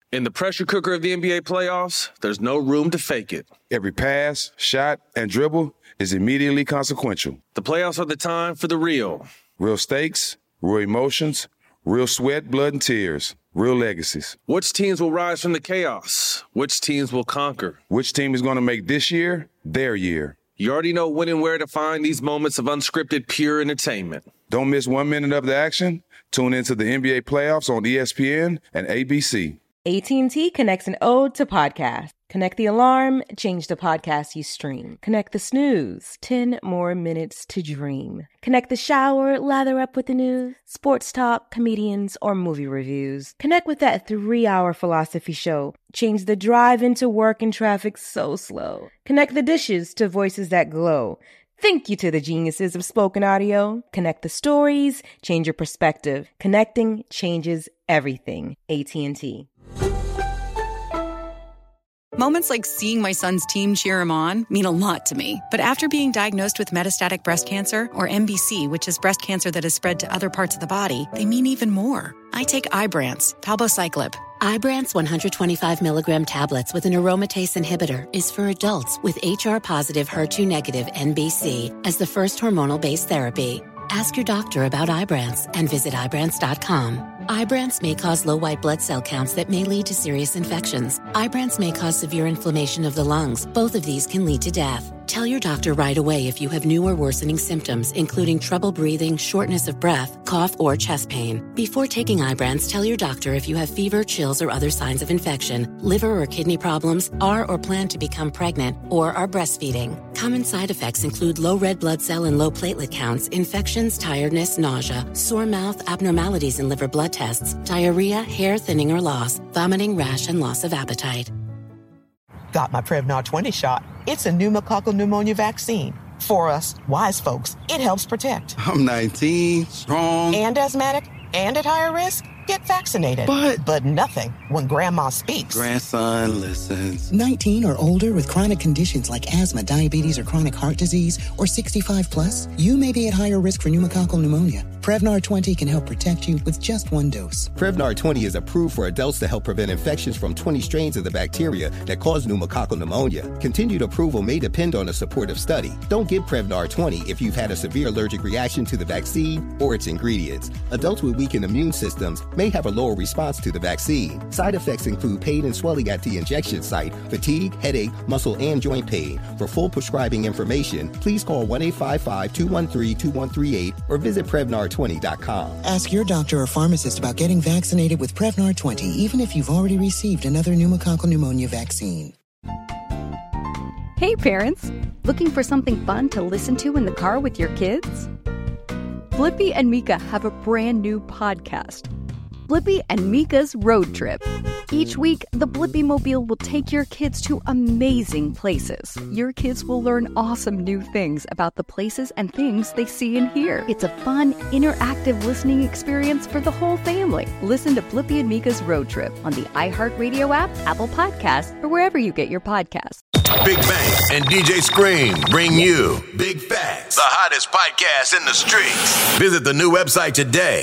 In the pressure cooker of the NBA playoffs, there's no room to fake it. Every pass, shot, and dribble is immediately consequential. The playoffs are the time for the real. Real stakes, real emotions, real sweat, blood, and tears, real legacies. Which teams will rise from the chaos? Which teams will conquer? Which team is going to make this year their year? You already know when and where to find these moments of unscripted, pure entertainment. Don't miss 1 minute of the action. Tune into the NBA playoffs on ESPN and ABC. AT&T connects an ode to podcast. Connect the alarm, change the podcast you stream. Connect the snooze, 10 more minutes to dream. Connect the shower, lather up with the news, sports talk, comedians, or movie reviews. Connect with that 3-hour philosophy show. Change the drive into work and traffic so slow. Connect the dishes to voices that glow. Thank you to the geniuses of spoken audio. Connect the stories, change your perspective. Connecting changes everything. AT&T. Moments like seeing my son's team cheer him on mean a lot to me. But after being diagnosed with metastatic breast cancer, or MBC, which is breast cancer that has spread to other parts of the body, they mean even more. I take Ibrance, palbociclib. Ibrance 125 milligram tablets with an aromatase inhibitor is for adults with HR-positive, HER2-negative MBC as the first hormonal-based therapy. Ask your doctor about Ibrance and visit Ibrance.com. Ibrance may cause low white blood cell counts that may lead to serious infections. Ibrance may cause severe inflammation of the lungs. Both of these can lead to death. Tell your doctor right away if you have new or worsening symptoms, including trouble breathing, shortness of breath, cough, or chest pain. Before taking Ibrance, tell your doctor if you have fever, chills, or other signs of infection, liver or kidney problems, are or plan to become pregnant, or are breastfeeding. Common side effects include low red blood cell and low platelet counts, infections, tiredness, nausea, sore mouth, abnormalities in liver blood tests, diarrhea, hair thinning or loss, vomiting, rash, and loss of appetite. Got my Prevnar 20 shot. It's a pneumococcal pneumonia vaccine. For us, wise folks, it helps protect. I'm 19, strong. And asthmatic, and at higher risk. Get vaccinated. But nothing when grandma speaks. Grandson listens. 19 or older with chronic conditions like asthma, diabetes, or chronic heart disease, or 65 plus, you may be at higher risk for pneumococcal pneumonia. Prevnar 20 can help protect you with just one dose. Prevnar 20 is approved for adults to help prevent infections from 20 strains of the bacteria that cause pneumococcal pneumonia. Continued approval may depend on a supportive study. Don't give Prevnar 20 if you've had a severe allergic reaction to the vaccine or its ingredients. Adults with weakened immune systems may have a lower response to the vaccine. Side effects include pain and swelling at the injection site, fatigue, headache, muscle, and joint pain. For full prescribing information, please call 1-855-213-2138 or visit Prevnar20.com. Ask your doctor or pharmacist about getting vaccinated with Prevnar 20, even if you've already received another pneumococcal pneumonia vaccine. Hey parents, looking for something fun to listen to in the car with your kids? Blippi and Mika have a brand new podcast, Blippi and Mika's Road Trip. Each week, the Blippi Mobile will take your kids to amazing places. Your kids will learn awesome new things about the places and things they see and hear. It's a fun, interactive listening experience for the whole family. Listen to Blippi and Mika's Road Trip on the iHeartRadio app, Apple Podcasts, or wherever you get your podcasts. Big Bang and DJ Scream bring you Big Facts, the hottest podcast in the streets. Visit the new website today,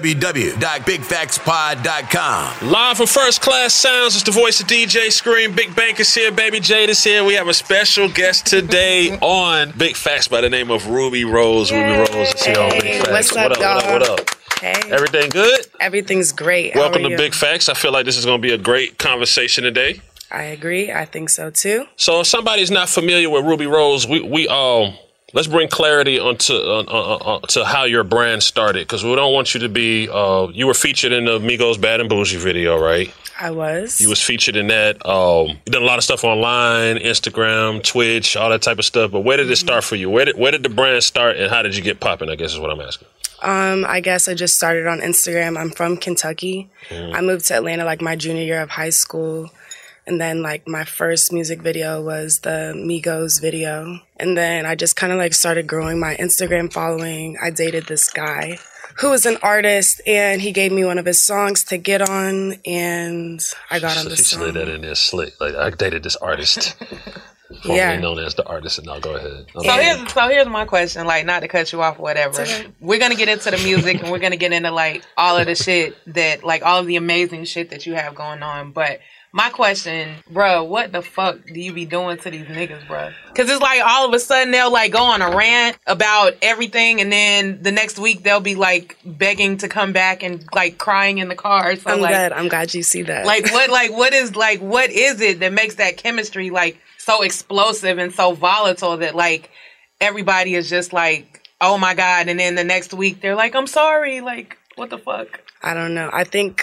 www.bigfactspod.com. Live from First Class Sounds, it's the voice of DJ Scream. Big Bang is here, Baby Jade is here. We have a special guest today on Big Facts by the name of Ruby Rose. Yay. Ruby Rose is here on Big Facts. What's up, dog? What up? Hey. Everything good? Everything's great. Welcome to Big Facts. I feel like this is going to be a great conversation today. I agree. I think so too. So if somebody's not familiar with Ruby Rose, we let's bring clarity to how your brand started, because we don't want you to be you were featured in the Migos Bad and Bougie video, right? I was. You was featured in that. You done a lot of stuff online, Instagram, Twitch, all that type of stuff. But where did it start for you? Where did the brand start, and how did you get popping, I guess is what I'm asking. I guess I just started on Instagram. I'm from Kentucky. I moved to Atlanta like my junior year of high school. And then, like, my first music video was the Migos video. And then I just kind of, like, started growing my Instagram following. I dated this guy who was an artist, and he gave me one of his songs to get on, and I got on the song. She slid that in there slick. Like, I dated this artist. formerly known as the artist. And now go ahead. So here's my question, like, not to cut you off or whatever. Okay. We're going to get into the music and we're going to get into, like, all of the shit that, like, all of the amazing shit that you have going on. But my question, bro, what the fuck do you be doing to these niggas, bro? Because it's like all of a sudden they'll, like, go on a rant about everything, and then the next week they'll be, like, begging to come back and, like, crying in the car. So, I'm glad you see that. What is it that makes that chemistry, like, so explosive and so volatile that, like, everybody is just like, oh my God, and then the next week they're like, I'm sorry, like, what the fuck? I don't know. I think,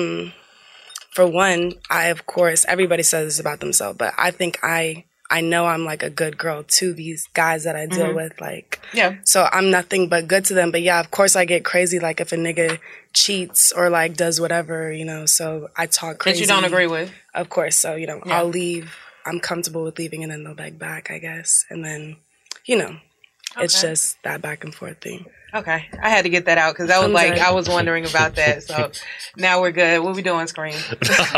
for one, of course, everybody says this about themselves, but I think I know I'm, like, a good girl to these guys that I deal with, like, so I'm nothing but good to them. But yeah, of course I get crazy, like, if a nigga cheats or, like, does whatever, you know, so I talk crazy. That you don't agree with? Of course, so, you know, I'll leave. I'm comfortable with leaving and then they'll beg back, I guess. And then, you know, it's just that back and forth thing. Okay. I had to get that out because I was like, I was wondering about that. So now we're good. What we doing, Scream? So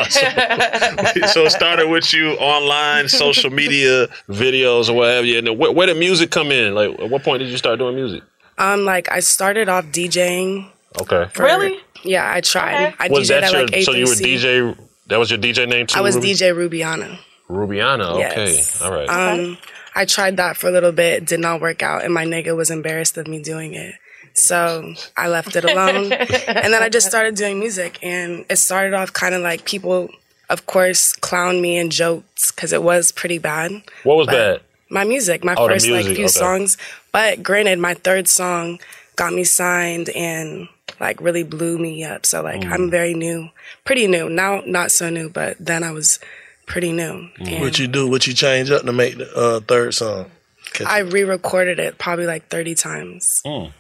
it started with you online, social media, videos or whatever. And where did music come in? Like, at what point did you start doing music? Like, I started off DJing. Okay. Really? Yeah, I tried. Okay. I DJ'd at like 8 So you were DJ, that was your DJ name too? I was DJ Rubiana. Rubiana, okay. Yes. All right. I tried that for a little bit, did not work out, and my nigga was embarrassed of me doing it. So I left it alone. And then I just started doing music, and it started off kind of like people, of course, clowned me and joked because it was pretty bad. What was bad? My music, my first like few songs. But granted, my third song got me signed and like really blew me up. So like I'm very new, pretty new. Now not so new, but then I was pretty new. What you do? What you change up to make the third song? I re-recorded it probably like 30 times.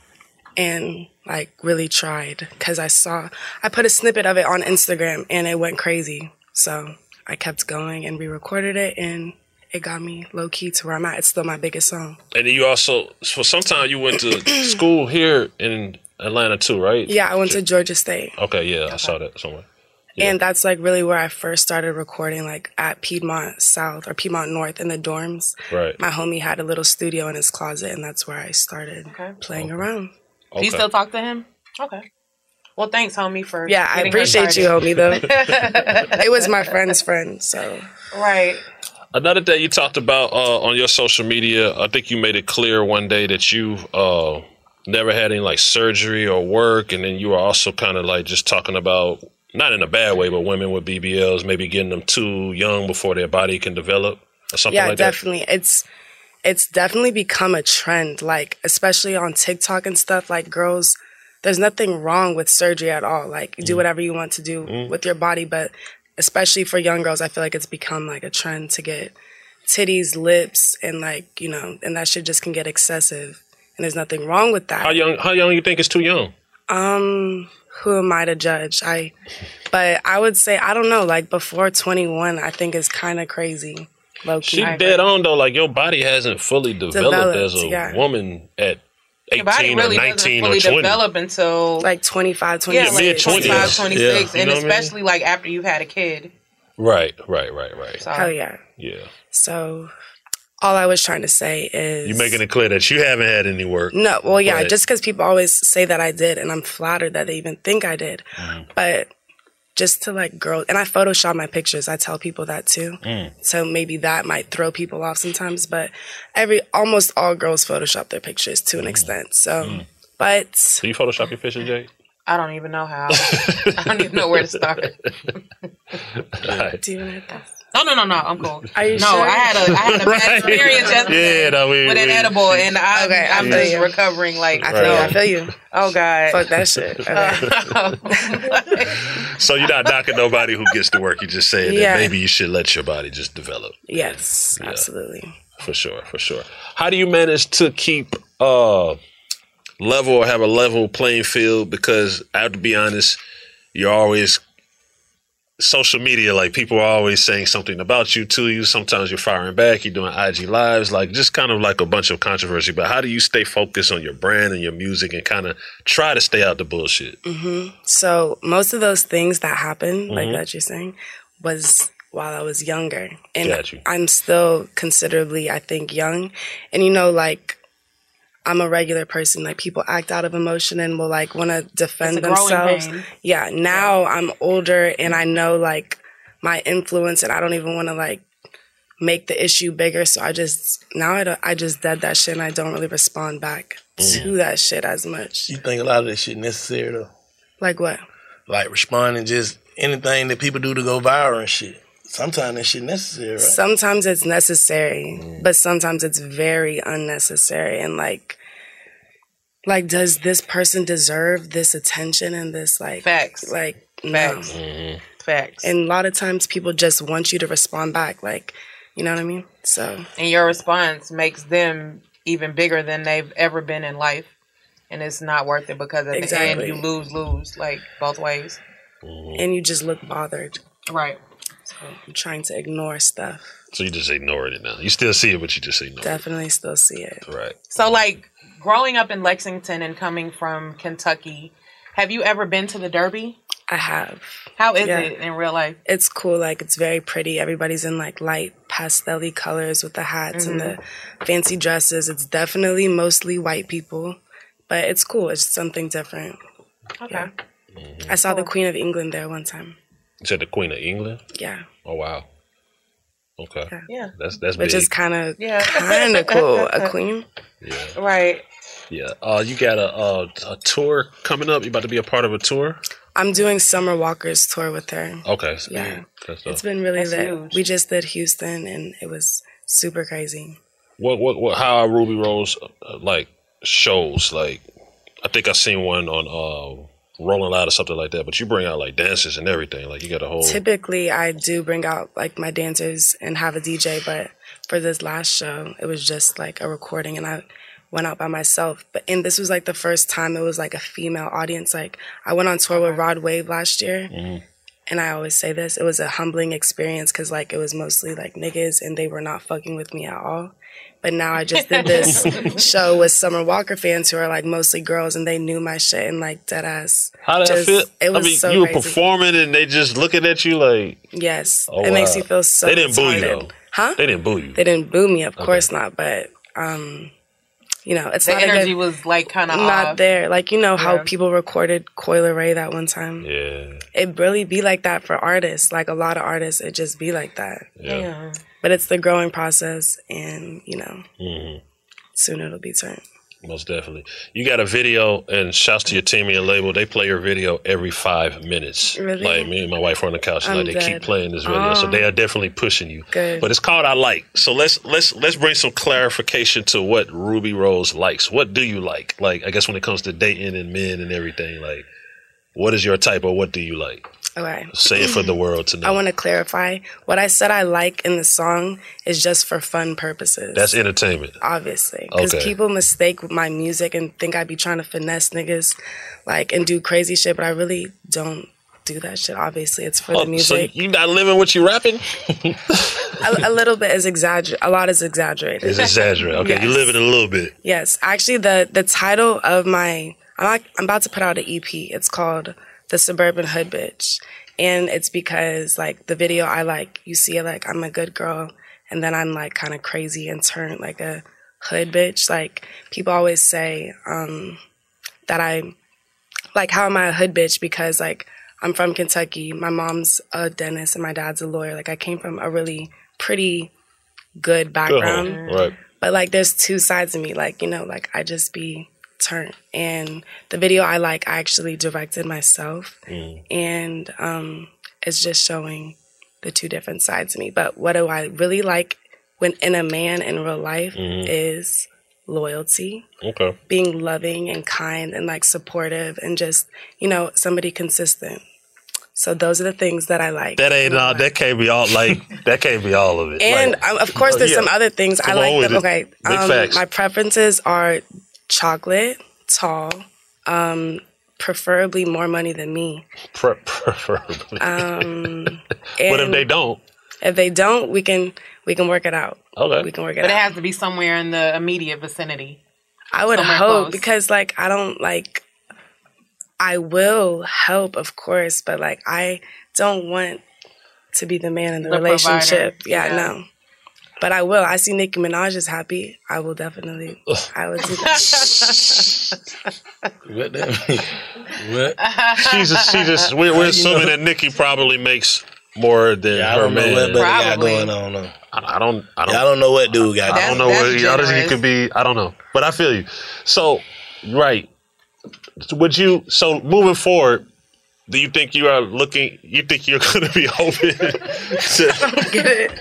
And like really tried because I put a snippet of it on Instagram and it went crazy. So I kept going and re-recorded it and it got me low key to where I'm at. It's still my biggest song. And then you also, for some time you went to school here in Atlanta too, right? Yeah, I went to Georgia State. Okay, yeah, I saw that somewhere. Yeah. And that's like really where I first started recording, like at Piedmont South or Piedmont North in the dorms. Right. My homie had a little studio in his closet and that's where I started playing around. Do you still talk to him? Okay. Well, thanks, homie, for I appreciate you, homie, though. It was my friend's friend, so. Right. Another thing you talked about on your social media, I think you made it clear one day that you never had any like surgery or work, and then you were also kind of like just talking about, not in a bad way, but women with BBLs, maybe getting them too young before their body can develop or something like definitely. That. It's definitely become a trend, like, especially on TikTok and stuff, like, girls, there's nothing wrong with surgery at all. Like, do whatever you want to do with your body, but especially for young girls, I feel like it's become, like, a trend to get titties, lips, and, like, you know, and that shit just can get excessive, and there's nothing wrong with that. How young you think is too young? Who am I to judge? But I would say, I don't know, like, before 21, I think is kind of crazy. She dead on though, like your body hasn't fully developed as a woman at 18 or 19 or 20. Develop until like 25, 26. Yeah, like 25, 26, and you know especially like after you've had a kid. Right. So, hell yeah. Yeah. So all I was trying to say is... You're making it clear that you haven't had any work. No, well, yeah, just because people always say that I did, and I'm flattered that they even think I did. But... just to like girls, and I Photoshop my pictures. I tell people that too. So maybe that might throw people off sometimes, but almost all girls Photoshop their pictures to an extent. So, but. Do you Photoshop your pictures, Jay? I don't even know how. I don't even know where to start. Do you want that? No, I'm cool. Are you sure? I had a bad experience yesterday with an edible, and I'm just recovering. Like, I feel you. Oh God, fuck that shit. Okay. So you're not knocking nobody who gets to work. You're just saying that maybe you should let your body just develop. Yes, absolutely. For sure. How do you manage to keep level or have a level playing field? Because I have to be honest, you're always social media, like people are always saying something about you to you. Sometimes you're firing back, you're doing IG lives, like just kind of like a bunch of controversy. But how do you stay focused on your brand and your music and kind of try to stay out the bullshit? So most of those things that happened, like that you're saying, was while I was younger. And Got you. I'm still considerably, I think, young. And, you know, like, I'm a regular person. Like, people act out of emotion and will, like, want to defend themselves. Pain. Yeah, now I'm older and I know, like, my influence, and I don't even want to, like, make the issue bigger. So I just dead that shit, and I don't really respond back to that shit as much. You think a lot of that shit necessary, though? Like what? Like responding just anything that people do to go viral and shit. Sometimes that shit necessary, right? Sometimes it's necessary, but sometimes it's very unnecessary. And like, does this person deserve this attention and this like facts? Like, facts. No. Facts. And a lot of times people just want you to respond back, like, you know what I mean? So. And your response makes them even bigger than they've ever been in life, and it's not worth it because at the end you lose like both ways. And you just look bothered. Right. So I'm trying to ignore stuff. So you just ignored it now. You still see it, but you just ignore it. Definitely still see it. Right. So like growing up in Lexington and coming from Kentucky, have you ever been to the Derby? I have. How is it in real life? It's cool. Like, it's very pretty. Everybody's in, like, light pastel-y colors with the hats and the fancy dresses. It's definitely mostly white people, but it's cool. It's something different. Okay. Yeah. I saw the Queen of England there one time. You said the Queen of England? Yeah. Oh, wow. Okay. Yeah. That's big. Which is kind of cool. A queen. Yeah. Right. Yeah. You got a tour coming up? You about to be a part of a tour? I'm doing Summer Walker's tour with her. Okay. Yeah. It's been really lit. Huge. We just did Houston, and it was super crazy. How are Ruby Rose, like, shows? Like, I think I seen one on Rolling Loud or something like that, but you bring out, like, dancers and everything. Like, you got a whole... Typically, I do bring out, like, my dancers and have a DJ, but for this last show, it was just, like, a recording, and I went out by myself. And this was like the first time it was like a female audience. Like, I went on tour with Rod Wave last year, and I always say this, it was a humbling experience because like it was mostly like niggas and they were not fucking with me at all. But now I just did this show with Summer Walker fans who are like mostly girls, and they knew my shit and like dead ass. How did that feel? It was so you were crazy. Performing and they just looking at you like... Yes. Oh, it makes you feel so They didn't boo you retarded. though? Huh? They didn't boo you? They didn't boo me, of course not, but... you know, it's the not energy was like kind of not off. there. Like, you know how people recorded Coil Ray that one time? Yeah. It really be like that for artists. Like, a lot of artists, it just be like that. Yeah. But it's the growing process, and, you know, soon it'll be turned. Most definitely. You got a video, and shouts to your team and your label. They play your video every 5 minutes. Really? Like, me and my wife are on the couch, and I'm like, they keep dead. playing this video. So they are definitely pushing you. Good. But it's called I Like. So let's bring some clarification to what Ruby Rose likes. What do you like? Like, I guess when it comes to dating and men and everything, like, what is your type, or what do you like? Okay. Say it for the world to know. I want to clarify. What I said I like in the song is just for fun purposes. That's entertainment. Obviously. Because people mistake my music and think I be trying to finesse niggas, like, and do crazy shit, but I really don't do that shit. Obviously, it's for the music. So you not living what you rapping? a little bit is exaggerated. A lot is exaggerated. It's exaggerated. Okay, Yes. you live it a little bit. Yes. Actually, the title of my... I'm about to put out an EP. It's called The Suburban Hood Bitch. And it's because, like, the video I like, you see it like I'm a good girl, and then I'm, like, kind of crazy and turned like a hood bitch. Like, people always say that I'm... Like, how am I a hood bitch? Because, like, I'm from Kentucky. My mom's a dentist and my dad's a lawyer. Like, I came from a really pretty good background. Right. But, like, there's two sides of me. Like, you know, like, I just be turned. And the video I like, I actually directed myself. And it's just showing the two different sides of me. But what do I really like when in a man in real life is loyalty. Okay. Being loving and kind and, like, supportive and just, you know, somebody consistent. So those are the things that I like. That ain't all. That can't be all. Like, that can't be all of it. And like, of course, there's some other things I like. Them. Okay, Big facts. My preferences are chocolate, tall, preferably more money than me. Preferably. But if they don't? If they don't, we can work it out. Okay. We can work it But out. it has to be somewhere in the immediate vicinity. I would somewhere hope close. because, like, I don't like. I will help, of course, but, like, I don't want to be the man in the The relationship. provider. Yeah, Yeah. no. But I will. I see Nicki Minaj is happy. I will definitely. I would do that. What that mean? What? We're assuming that Nicki probably makes more than I her don't know man. what Buddy got going on. Though. I don't. I don't know what dude got. I don't know what he could be. I don't know, but I feel you. So, right. Would you? So moving forward, do you think you are looking? You think you're going to be open to? Get it?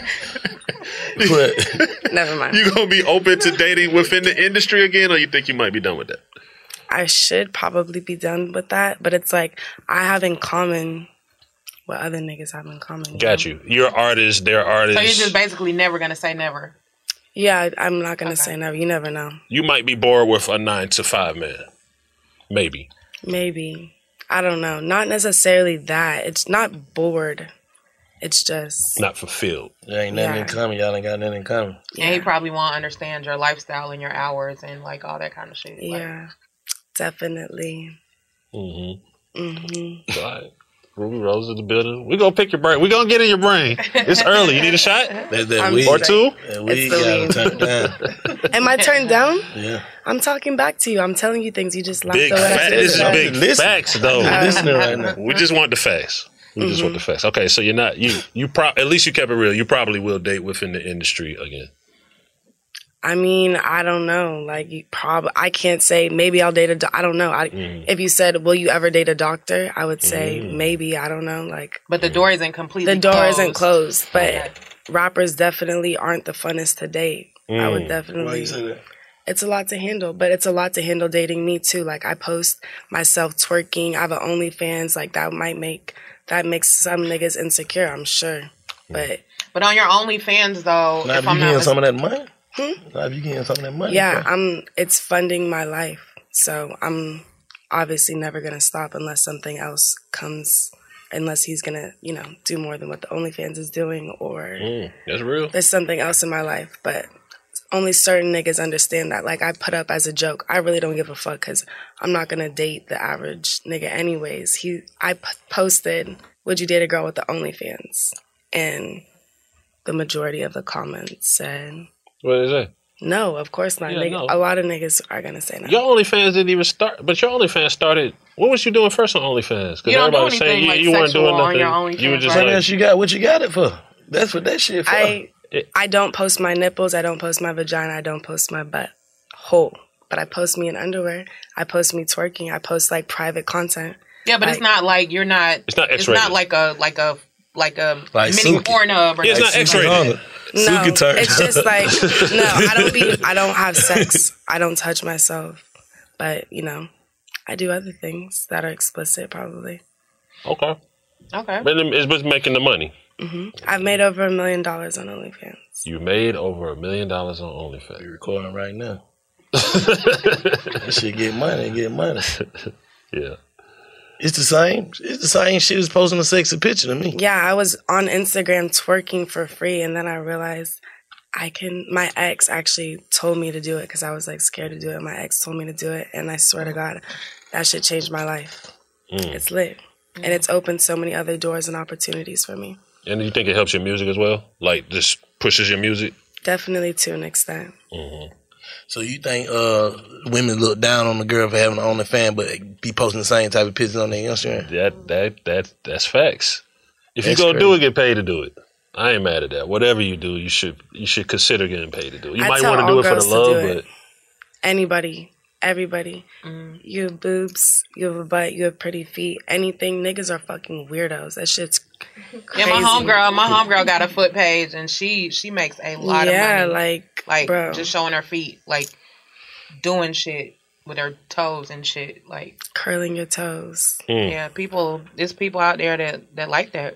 Never mind. You going to be open to dating within the industry again, or you think you might be done with that? I should probably be done with that, but it's like I have in common what other niggas have in common. Got you. You're artists. They're artists. So you're just basically never gonna say never. Yeah, I'm not gonna say never. You never know. You might be bored with a 9 to 5 man. Maybe. Maybe. I don't know. Not necessarily that. It's not bored. It's just Not fulfilled. There ain't nothing in common. Y'all ain't got nothing in common. And he probably won't understand your lifestyle and your hours and like all that kind of shit. Yeah, definitely. Mm-hmm. All right. Ruby Rose in the building. We gonna pick your brain. We gonna get in your brain. It's early. You need a shot? That or two? That weed gotta turn down. Am I turned down? Yeah. I'm talking back to you. I'm telling you things. You just laughed Big the way I facts. said This it. is big facts, though. Listening right now. We just want the facts. We just want the facts. Okay, so you're not you. At least you kept it real. You probably will date within the industry again. I mean, I don't know. Like, I can't say maybe I'll date I don't know. If you said, will you ever date a doctor? I would say maybe. I don't know. Like, But the door isn't completely the door closed. isn't closed. But rappers definitely aren't the funnest to date. I would definitely. Why you say that? It's a lot to handle, but it's a lot to handle dating me too. Like, I post myself twerking. I have an OnlyFans. Like, that makes some niggas insecure, I'm sure. But on your OnlyFans though, Now, if if I'm you not getting some of that money? Hmm? Now, if you getting some of that money? yeah, it's funding my life. So I'm obviously never going to stop unless something else comes, unless he's going to, do more than what the OnlyFans is doing, or That's real. there's something else in my life. But only certain niggas understand that. Like, I put up as a joke, I really don't give a fuck because I'm not going to date the average nigga anyways. I posted, would you date a girl with the OnlyFans? And the majority of the comments said, What is that? no, of course not. Yeah, no. A lot of niggas are going to say no. Your OnlyFans didn't even start, but your OnlyFans started. What was you doing first on OnlyFans? Because You don't do everybody was saying anything, like, you weren't sexual doing on nothing. your OnlyFans, You were just What like, else you got? What you got it for? That's what that shit for. I don't post my nipples. I don't post my vagina. I don't post my butt hole. But I post me in underwear. I post me twerking. I post like private content. Yeah, but it's not like you're not. It's not It's X-rated. not like a Like mini Suki. Pornhub or Yeah, it's not something. X-rated. No, Suki turn. it's just like I don't have sex. I don't touch myself. But I do other things that are explicit probably. Okay. Okay. But it's just making the money. I've made over $1 million on OnlyFans. You made over $1 million on OnlyFans. You're recording right now. That shit get money. Yeah. It's the same. It's the same shit as posting a sexy picture to me. Yeah, I was on Instagram twerking for free, and then I realized my ex actually told me to do it because I was like scared to do it. My ex told me to do it, and I swear to God, that shit changed my life. It's lit. And it's opened so many other doors and opportunities for me. And do you think it helps your music as well? Like, just pushes your music? Definitely to an extent. So you think women look down on the girl for having an OnlyFans, but be posting the same type of pictures on their Instagram? That's facts. If That's you gonna crazy. do it, get paid to do it. I ain't mad at that. Whatever you do, you should consider getting paid to do it. You I might tell want to do all it for girls the to love, do it. but Anybody, everybody. You have boobs, you have a butt, you have pretty feet. Anything, niggas are fucking weirdos. That shit's crazy. Yeah, my homegirl got a foot page and she makes a lot of money. Yeah, like bro. just showing her feet, like doing shit with her toes and shit, like curling your toes. Yeah, there's people out there that like that.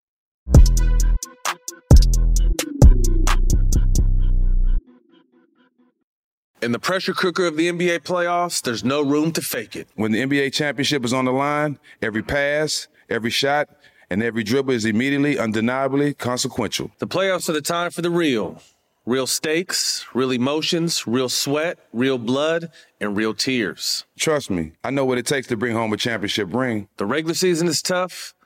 In the pressure cooker of the NBA playoffs, there's no room to fake it. When the NBA championship is on the line, every pass, every shot, and every dribble is immediately, undeniably consequential. The playoffs are the time for the real. Real stakes, real emotions, real sweat, real blood, and real tears. Trust me, I know what it takes to bring home a championship ring. The regular season is tough,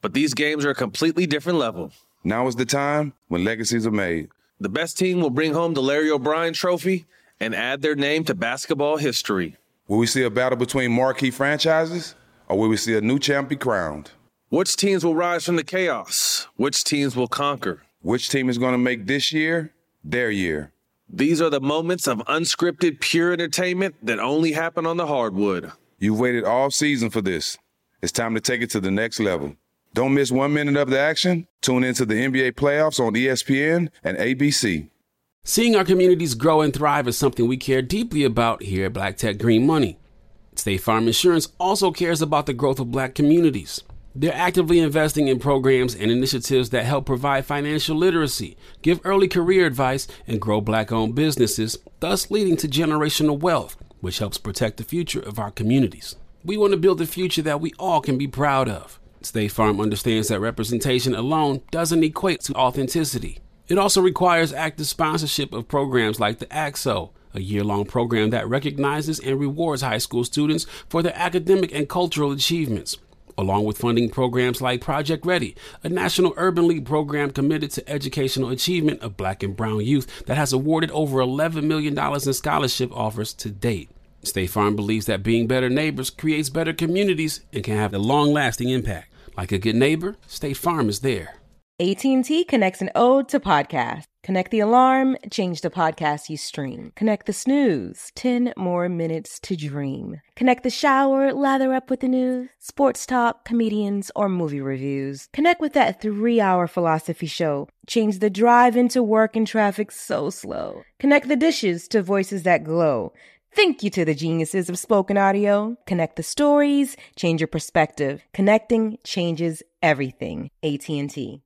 But these games are a completely different level. Now is the time when legacies are made. The best team will bring home the Larry O'Brien Trophy and add their name to basketball history. Will we see a battle between marquee franchises, or will we see a new champ be crowned? Which teams will rise from the chaos? Which teams will conquer? Which team is going to make this year their year? These are the moments of unscripted, pure entertainment that only happen on the hardwood. You've waited all season for this. It's time to take it to the next level. Don't miss 1 minute of the action. Tune into the NBA playoffs on ESPN and ABC. Seeing our communities grow and thrive is something we care deeply about here at Black Tech Green Money. State Farm Insurance also cares about the growth of Black communities. They're actively investing in programs and initiatives that help provide financial literacy, give early career advice, and grow Black-owned businesses, thus leading to generational wealth, which helps protect the future of our communities. We want to build a future that we all can be proud of. State Farm understands that representation alone doesn't equate to authenticity. It also requires active sponsorship of programs like the AXO, a year-long program that recognizes and rewards high school students for their academic and cultural achievements, along with funding programs like Project Ready, a National Urban League program committed to educational achievement of Black and brown youth that has awarded over $11 million in scholarship offers to date. State Farm believes that being better neighbors creates better communities and can have a long-lasting impact. Like a good neighbor, State Farm is there. AT&T connects an ode to podcast. Connect the alarm, change the podcast you stream. Connect the snooze, 10 more minutes to dream. Connect the shower, lather up with the news, sports talk, comedians, or movie reviews. Connect with that 3-hour philosophy show. Change the drive into work and traffic so slow. Connect the dishes to voices that glow. Thank you to the geniuses of spoken audio. Connect the stories, change your perspective. Connecting changes everything. AT&T.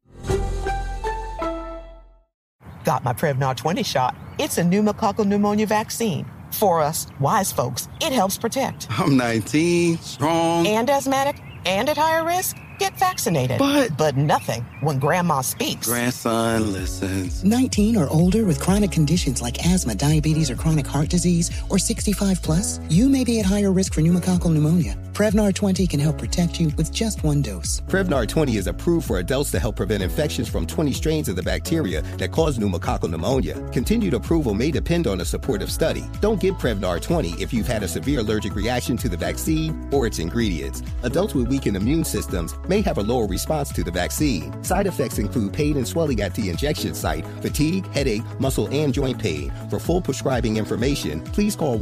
Got my Prevnar 20 shot. It's a pneumococcal pneumonia vaccine. For us, wise folks, it helps protect. I'm 19, strong. And asthmatic, and at higher risk. Get vaccinated. But nothing when grandma speaks. Grandson listens. 19 or older with chronic conditions like asthma, diabetes, or chronic heart disease, or 65 plus, you may be at higher risk for pneumococcal pneumonia. Prevnar 20 can help protect you with just one dose. Prevnar 20 is approved for adults to help prevent infections from 20 strains of the bacteria that cause pneumococcal pneumonia. Continued approval may depend on a supportive study. Don't give Prevnar 20 if you've had a severe allergic reaction to the vaccine or its ingredients. Adults with weakened immune systems may have a lower response to the vaccine. Side effects include pain and swelling at the injection site, fatigue, headache, muscle, and joint pain. For full prescribing information, please call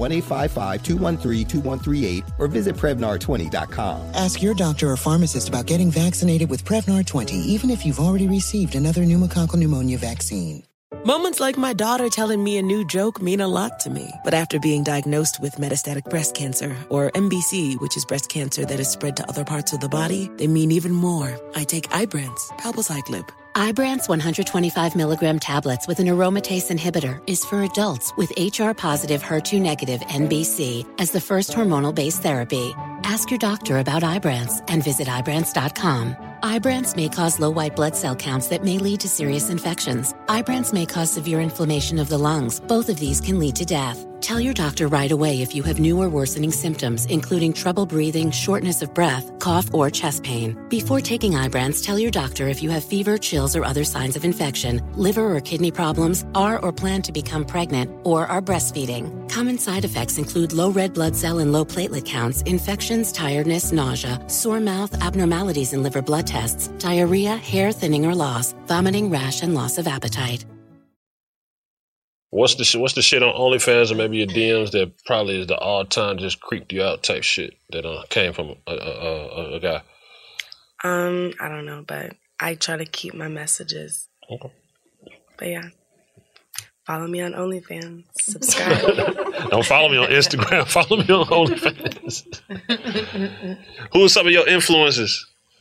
1-855-213-2138 or visit Prevnar20.com. Ask your doctor or pharmacist about getting vaccinated with Prevnar 20, even if you've already received another pneumococcal pneumonia vaccine. Moments like my daughter telling me a new joke mean a lot to me. But after being diagnosed with metastatic breast cancer, or MBC, which is breast cancer that is spread to other parts of the body, they mean even more. I take Ibrance, palbociclib. Ibrance 125 milligram tablets with an aromatase inhibitor is for adults with HR-positive, HER2-negative NBC as the first hormonal-based therapy. Ask your doctor about Ibrance and visit Ibrance.com. Ibrance may cause low white blood cell counts that may lead to serious infections. Ibrance may cause severe inflammation of the lungs. Both of these can lead to death. Tell your doctor right away if you have new or worsening symptoms, including trouble breathing, shortness of breath, cough, or chest pain. Before taking Ibrance, tell your doctor if you have fever, chills, or other signs of infection, liver or kidney problems, are or plan to become pregnant, or are breastfeeding. Common side effects include low red blood cell and low platelet counts, infections, tiredness, nausea, sore mouth, abnormalities in liver blood tests, diarrhea, hair thinning or loss, vomiting, rash, and loss of appetite. What's the shit on OnlyFans or maybe your DMs that probably is the all-time just creeped you out type shit that came from a guy? I don't know, but I try to keep my messages. Okay. But yeah, follow me on OnlyFans. Subscribe. Don't follow me on Instagram. Follow me on OnlyFans. Who are some of your influences?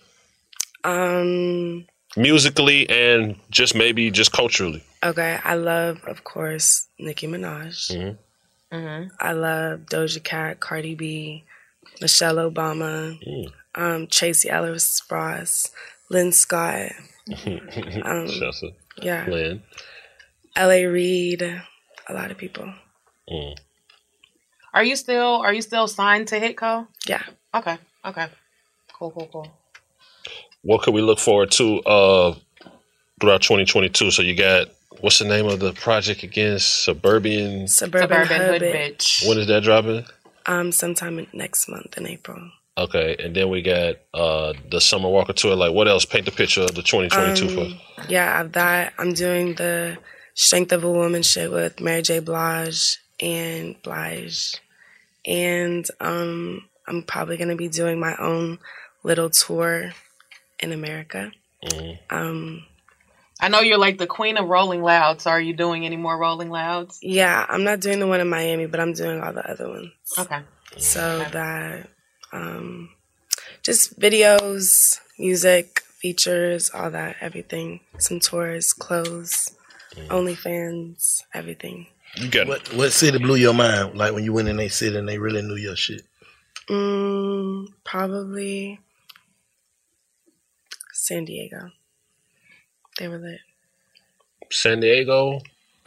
Musically and just maybe just culturally. Okay, I love, of course, Nicki Minaj. Mm-hmm. Mm-hmm. I love Doja Cat, Cardi B, Michelle Obama, Tracy Ellis Ross, Lynn Scott. Yeah. Lynn. L.A. Reid, a lot of people. Mm. Are you still signed to Hitco? Yeah. Okay. Cool. what could we look forward to throughout 2022? So you got, what's the name of the project again? Suburban Hood Bitch. When is that dropping? Sometime next month in April. Okay, and then we got the Summer Walker tour. Like, what else? Paint the picture of the 2022 for us. Yeah, I have that. I'm doing the Strength of a Woman shit with Mary J. Blige. And I'm probably going to be doing my own little tour in America. I know you're like the queen of Rolling Loud, so are you doing any more Rolling Louds? Yeah, I'm not doing the one in Miami, but I'm doing all the other ones. Okay. So that, just videos, music, features, all that, everything. Some tours, clothes, OnlyFans, everything. You got what city blew your mind? Like when you went in their city and they really knew your shit. Probably San Diego. They were lit. San Diego,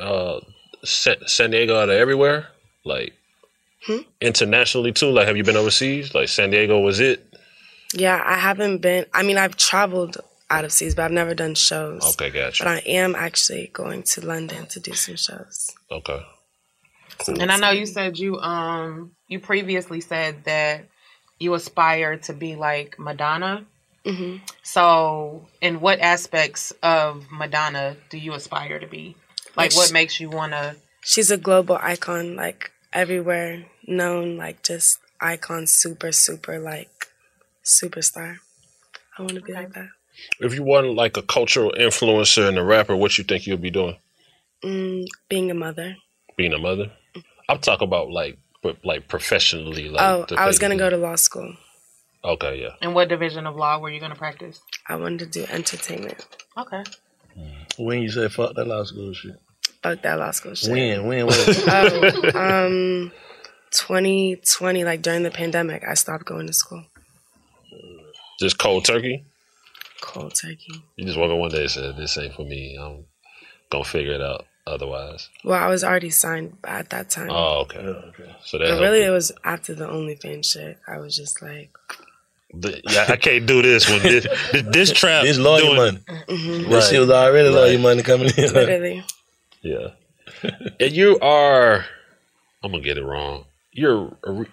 San Diego out of everywhere, like internationally too. Like, have you been overseas? Like, San Diego was it? Yeah, I haven't been. I mean, I've traveled out of seas, but I've never done shows. Okay, gotcha. But I am actually going to London to do some shows. Okay. Cool. And I know you said you previously said that you aspire to be like Madonna. Mm-hmm. So, in what aspects of Madonna do you aspire to be? Like, what makes you want to... She's a global icon, like, everywhere known, like, just icon, super, like, superstar. I want to be like that. If you weren't, like, a cultural influencer and a rapper, what you think you'll be doing? Being a mother. Being a mother? I'm talking about, like professionally. Like, I was going to go to law school. Okay, yeah. And what division of law were you going to practice? I wanted to do entertainment. Okay. When you said fuck that law school shit? Fuck that law school shit. When was it? 2020, like during the pandemic, I stopped going to school. Just cold turkey? Cold turkey. You just woke up one day and said, this ain't for me. I'm going to figure it out otherwise. Well, I was already signed at that time. Oh, okay. So that really, it was after the OnlyFans shit. I was just like... I can't do this one. This trap. This lawyer money. Mm-hmm. Right. She was already lawyer money coming in. Literally. Yeah. And you are, I'm going to get it wrong. You're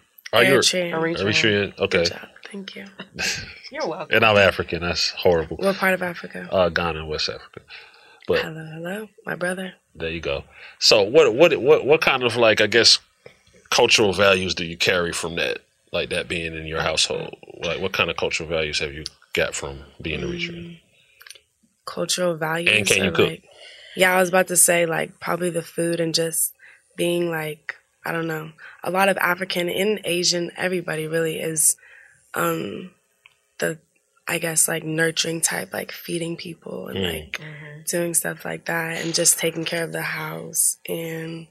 Eritrean. Okay. Good job. Thank you. You're welcome. And I'm African. That's horrible. What part of Africa? Ghana, West Africa. But hello, my brother. There you go. So what kind of, like, I guess, cultural values do you carry from that? Like that being in your household? Like, what kind of cultural values have you got from being Eritrean? Cultural values. And can you cook? Like, yeah, I was about to say, like, probably the food and just being, like, I don't know. A lot of African and Asian, everybody really is the, I guess, like, nurturing type, like, feeding people and, like, doing stuff like that and just taking care of the house. And,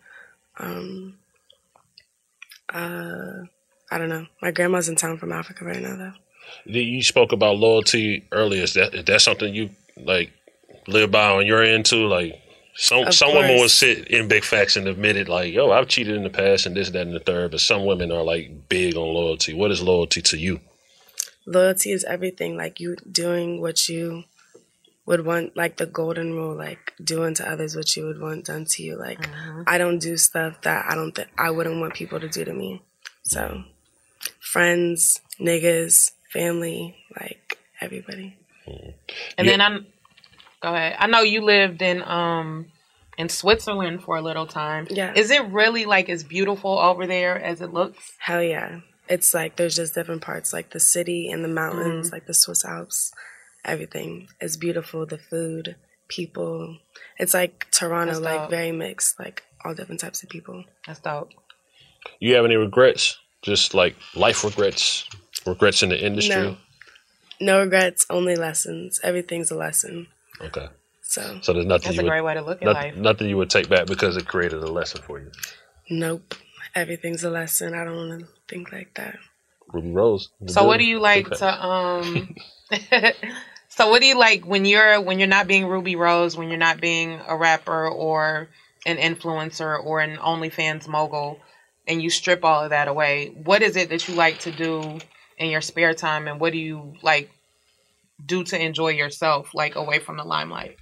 I don't know. My grandma's in town from Africa right now, though. You spoke about loyalty earlier. Is that something you, like, live by on your end, too? Like, some women will sit in Big Facts and admit it, like, yo, I've cheated in the past and this, that, and the third. But some women are, like, big on loyalty. What is loyalty to you? Loyalty is everything. Like, you doing what you would want, like the golden rule, like doing to others what you would want done to you. Like, I don't do stuff that I wouldn't want people to do to me. So, friends, niggas, family, like everybody. And then go ahead. I know you lived in Switzerland for a little time. Yeah. Is it really like as beautiful over there as it looks? Hell yeah. It's like there's just different parts, like the city and the mountains, like the Swiss Alps, everything. It's beautiful. The food, people. It's like Toronto, like very mixed, like all different types of people. That's dope. You have any regrets? Just like life regrets in the industry? No regrets, only lessons. Everything's a lesson. Okay. So there's nothing. That's a great way to look at life. Nothing you would take back because it created a lesson for you. Nope. Everything's a lesson. I don't want to think like that. Ruby Rose. So what do you like to So what do you like when you're not being Ruby Rose, when you're not being a rapper or an influencer or an OnlyFans mogul, and you strip all of that away? What is it that you like to do in your spare time, and what do you like do to enjoy yourself, like away from the limelight?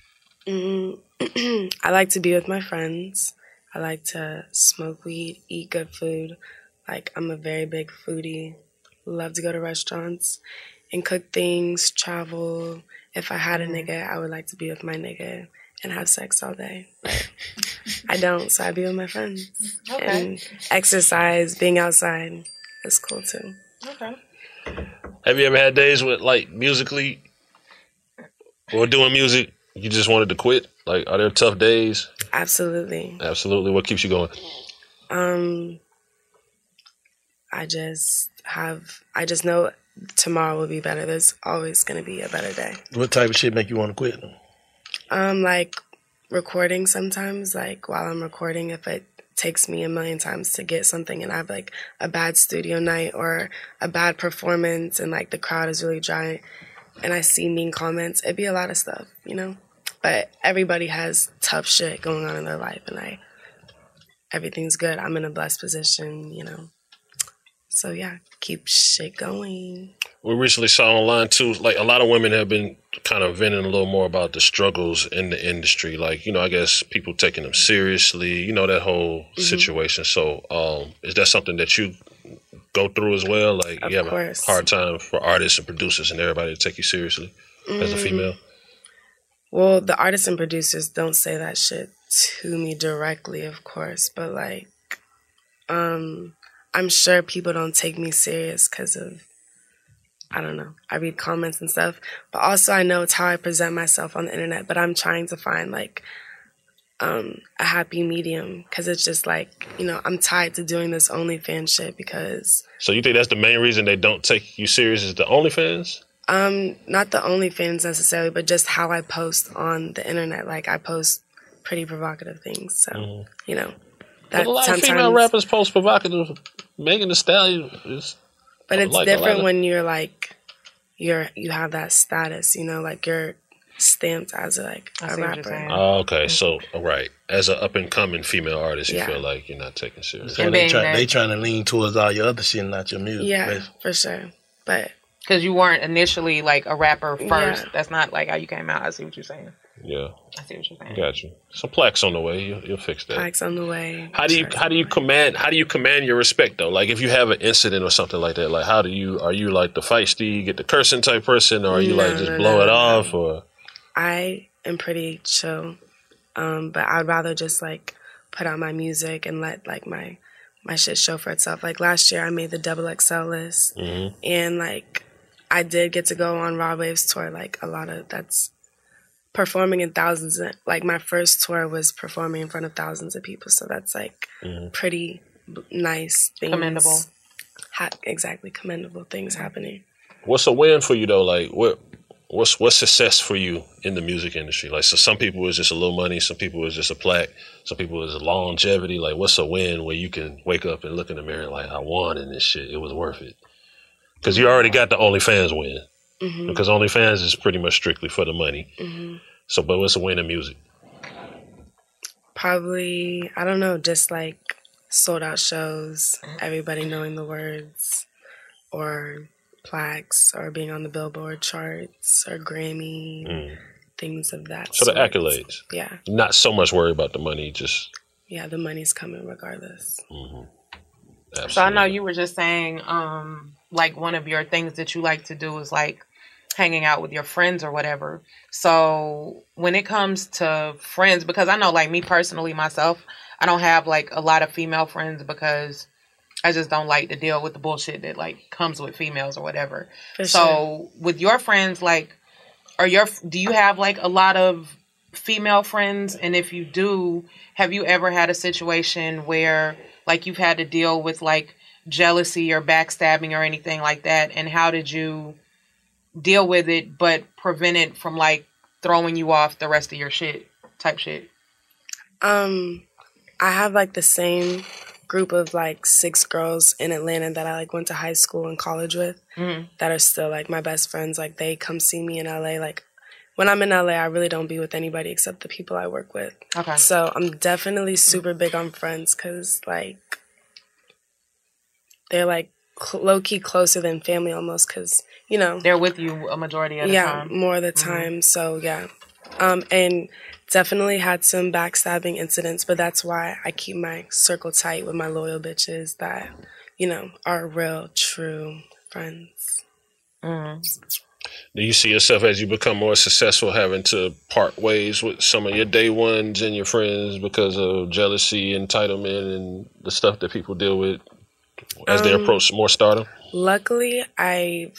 I like to be with my friends. I like to smoke weed, eat good food. Like, I'm a very big foodie. Love to go to restaurants and cook things, travel. If I had a nigga, I would like to be with my nigga and have sex all day. But I don't, so I be with my friends. Okay. And exercise, being outside is cool too. Okay. Have you ever had days with, like, musically or doing music, you just wanted to quit? Like, are there tough days? Absolutely. Absolutely. What keeps you going? I just know tomorrow will be better. There's always going to be a better day. What type of shit make you want to quit? Like recording sometimes, like while I'm recording, if it takes me a million times to get something and I have like a bad studio night or a bad performance and like the crowd is really dry and I see mean comments, it'd be a lot of stuff, you know? But everybody has tough shit going on in their life and everything's good. I'm in a blessed position, you know? So yeah, keep shit going. We recently saw online too, like a lot of women have been kind of venting a little more about the struggles in the industry. Like, you know, I guess people taking them seriously, you know, that whole situation. So is that something that you go through as well? Like you have a hard time for artists and producers and everybody to take you seriously as a female? Well, the artists and producers don't say that shit to me directly, of course. But like, I'm sure people don't take me serious because of, I don't know, I read comments and stuff. But also I know it's how I present myself on the internet. But I'm trying to find like a happy medium because it's just like, you know, I'm tied to doing this OnlyFans shit because... So you think that's the main reason they don't take you serious is the OnlyFans? Not the OnlyFans necessarily, but just how I post on the internet. Like I post pretty provocative things. So, you know. But a lot of female rappers post provocative. Megan Thee Stallion is... But it's like different when you're like, you have that status, you know, like you're stamped as a rapper. Oh, okay. So, right. As an up-and-coming female artist, you feel like you're not taken seriously. So they trying to lean towards all your other shit, not your music. Yeah, basically. For sure. But... Because you weren't initially like a rapper first. Yeah. That's not like how you came out. I see what you're saying. Yeah. I see what you're saying. Got you. Some plaques on the way. You'll fix that. Plaques on the way. How do you command your respect though? Like if you have an incident or something like that, like are you like the feisty, get the cursing type person, or are you blow it off? Or I am pretty chill, but I'd rather just like put out my music and let like my shit show for itself. Like last year, I made the XXL list, and like I did get to go on Raw Waves tour. Like a lot of that's performing in thousands. Like my first tour was performing in front of thousands of people. So that's like pretty nice things. Commendable. Exactly. Commendable things happening. What's a win for you though? Like what's success for you in the music industry? Like, so some people it's just a little money. Some people it's just a plaque. Some people it's longevity. Like what's a win where you can wake up and look in the mirror like, I won in this shit. It was worth it. Because you already got the OnlyFans win. Because OnlyFans is pretty much strictly for the money. So, but what's a win in music? Probably, I don't know, just like sold out shows, everybody knowing the words, or plaques, or being on the Billboard charts, or Grammy, things of that sort. So the accolades. Yeah. Not so much worry about the money, just... Yeah, the money's coming regardless. So I know you were just saying, like one of your things that you like to do is like hanging out with your friends or whatever. So when it comes to friends, because I know like me personally myself, I don't have like a lot of female friends because I just don't like to deal with the bullshit that like comes with females or whatever. So with your friends, like, do you have like a lot of female friends? And if you do, have you ever had a situation where like you've had to deal with like jealousy or backstabbing or anything like that? And how did you deal with it but prevent it from like throwing you off the rest of your shit type shit? I have like the same group of like 6 girls in Atlanta that I like went to high school and college with that are still like my best friends. Like they come see me in LA. Like when I'm in LA, I really don't be with anybody except the people I work with. Okay. So I'm definitely super big on friends because like they're like low-key closer than family almost because, you know. They're with you a majority of the time. Yeah, more of the time. So, yeah. And definitely had some backstabbing incidents, but that's why I keep my circle tight with my loyal bitches that, you know, are real, true friends. Do you see yourself as you become more successful having to part ways with some of your day ones and your friends because of jealousy, entitlement, and the stuff that people deal with as they approach more stardom? Luckily, I've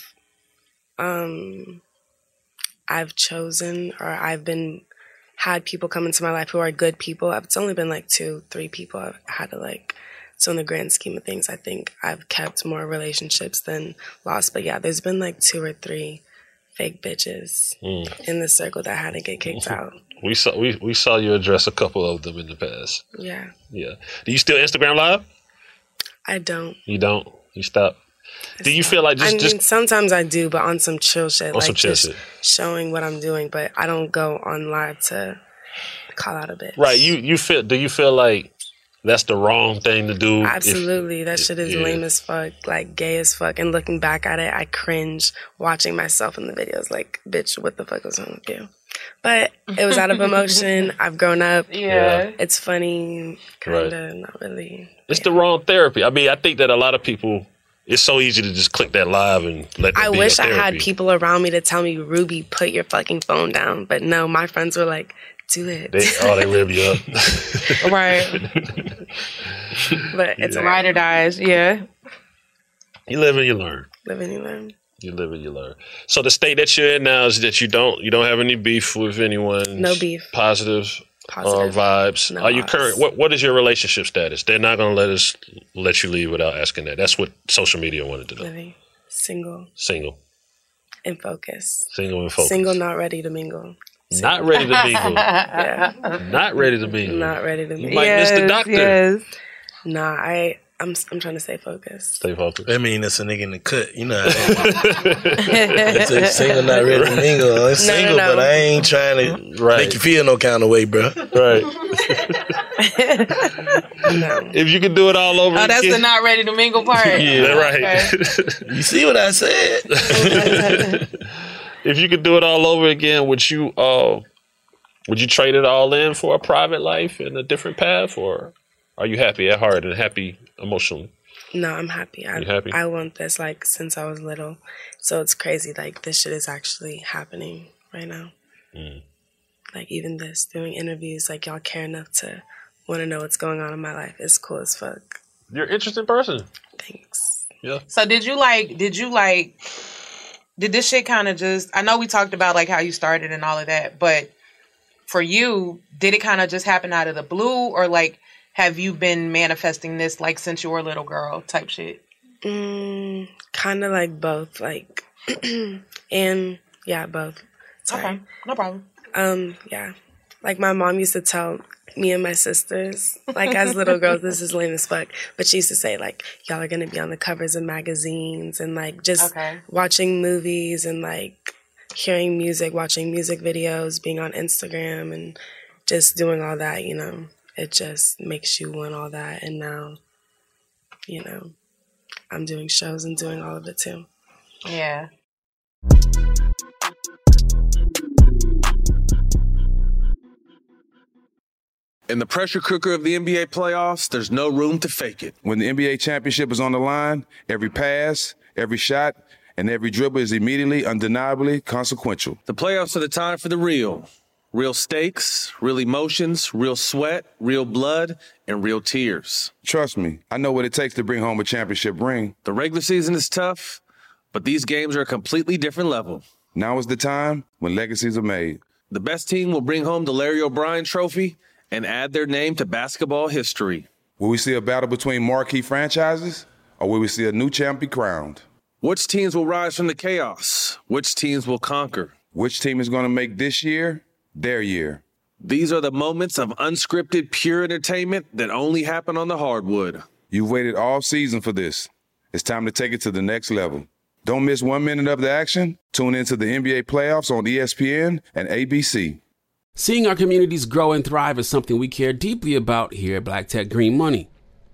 chosen, or had people come into my life who are good people. It's only been like 2-3 people I've had to like. So in the grand scheme of things, I think I've kept more relationships than lost. But yeah, there's been like 2 or 3 fake bitches in the circle that had to get kicked out. We saw you address a couple of them in the past. Yeah. Yeah. Do you still Instagram Live? I don't. You don't? You stop? Do you feel like just sometimes I do, but on some chill shit. On like some chill just shit. Showing what I'm doing, but I don't go on live to call out a bitch. Right. Do you feel like that's the wrong thing to do? Absolutely. That shit is lame as fuck, like gay as fuck. And looking back at it, I cringe watching myself in the videos like, bitch, what the fuck was wrong with you? But it was out of emotion. I've grown up. Yeah. It's funny, kind of, not really. It's the wrong therapy. I mean, I think that a lot of people, it's so easy to just click that live and let that I be wish your I had therapy. people around me to tell me, Ruby, put your fucking phone down. But no, my friends were like, do it. They rib you up. Right. But it's ride or dies. Yeah. You live and you learn. Live and you learn. You live and you learn. So the state that you're in now is that you don't have any beef with anyone. No beef. Positive vibes. No Are you odds. current? What is your relationship status? They're not going to let you leave without asking that. That's what social media wanted to know. Living. Single. Single. In focus. Single and focused. Single, not ready to mingle. Not ready to mingle. Yeah. Not ready to mingle. Not ready to mingle. You might miss the doctor. Yes. Nah, I'm trying to stay focused. Stay focused. I mean, that's a nigga in the cut. You know how it's a single, not ready to mingle. I'm single, but I ain't trying to make you feel no kind of way, bro. Right. If you could do it all over Oh, that's again. the not ready to mingle part. Yeah, right. Okay. You see what I said? If you could do it all over again, would you trade it all in for a private life and a different path, or are you happy at heart and happy emotionally? No, I'm happy. You happy? I want this like since I was little. So it's crazy. Like this shit is actually happening right now. Like even this, doing interviews, like y'all care enough to want to know what's going on in my life. It's cool as fuck. You're an interesting person. Thanks. Yeah. So did this shit kind of just, I know we talked about like how you started and all of that, but for you, did it kind of just happen out of the blue, or like have you been manifesting this like since you were a little girl type shit? Kind of like both, like, and yeah, both. Sorry. Okay, no problem. Yeah, like my mom used to tell me and my sisters, like as little girls, this is lame as fuck, but she used to say like, y'all are gonna be on the covers of magazines and like just watching movies and like hearing music, watching music videos, being on Instagram and just doing all that, you know. It just makes you want all that. And now, you know, I'm doing shows and doing all of it too. Yeah. In the pressure cooker of the NBA playoffs, there's no room to fake it. When the NBA championship is on the line, every pass, every shot, and every dribble is immediately, undeniably consequential. The playoffs are the time for the real. Real stakes, real emotions, real sweat, real blood, and real tears. Trust me, I know what it takes to bring home a championship ring. The regular season is tough, but these games are a completely different level. Now is the time when legacies are made. The best team will bring home the Larry O'Brien Trophy and add their name to basketball history. Will we see a battle between marquee franchises, or will we see a new champ be crowned? Which teams will rise from the chaos? Which teams will conquer? Which team is going to make this year their year? These are the moments of unscripted, pure entertainment that only happen on the hardwood. You've waited all season for this. It's time to take it to the next level. Don't miss 1 minute of the action. Tune into the NBA playoffs on ESPN and ABC. Seeing our communities grow and thrive is something we care deeply about here at Black Tech Green Money.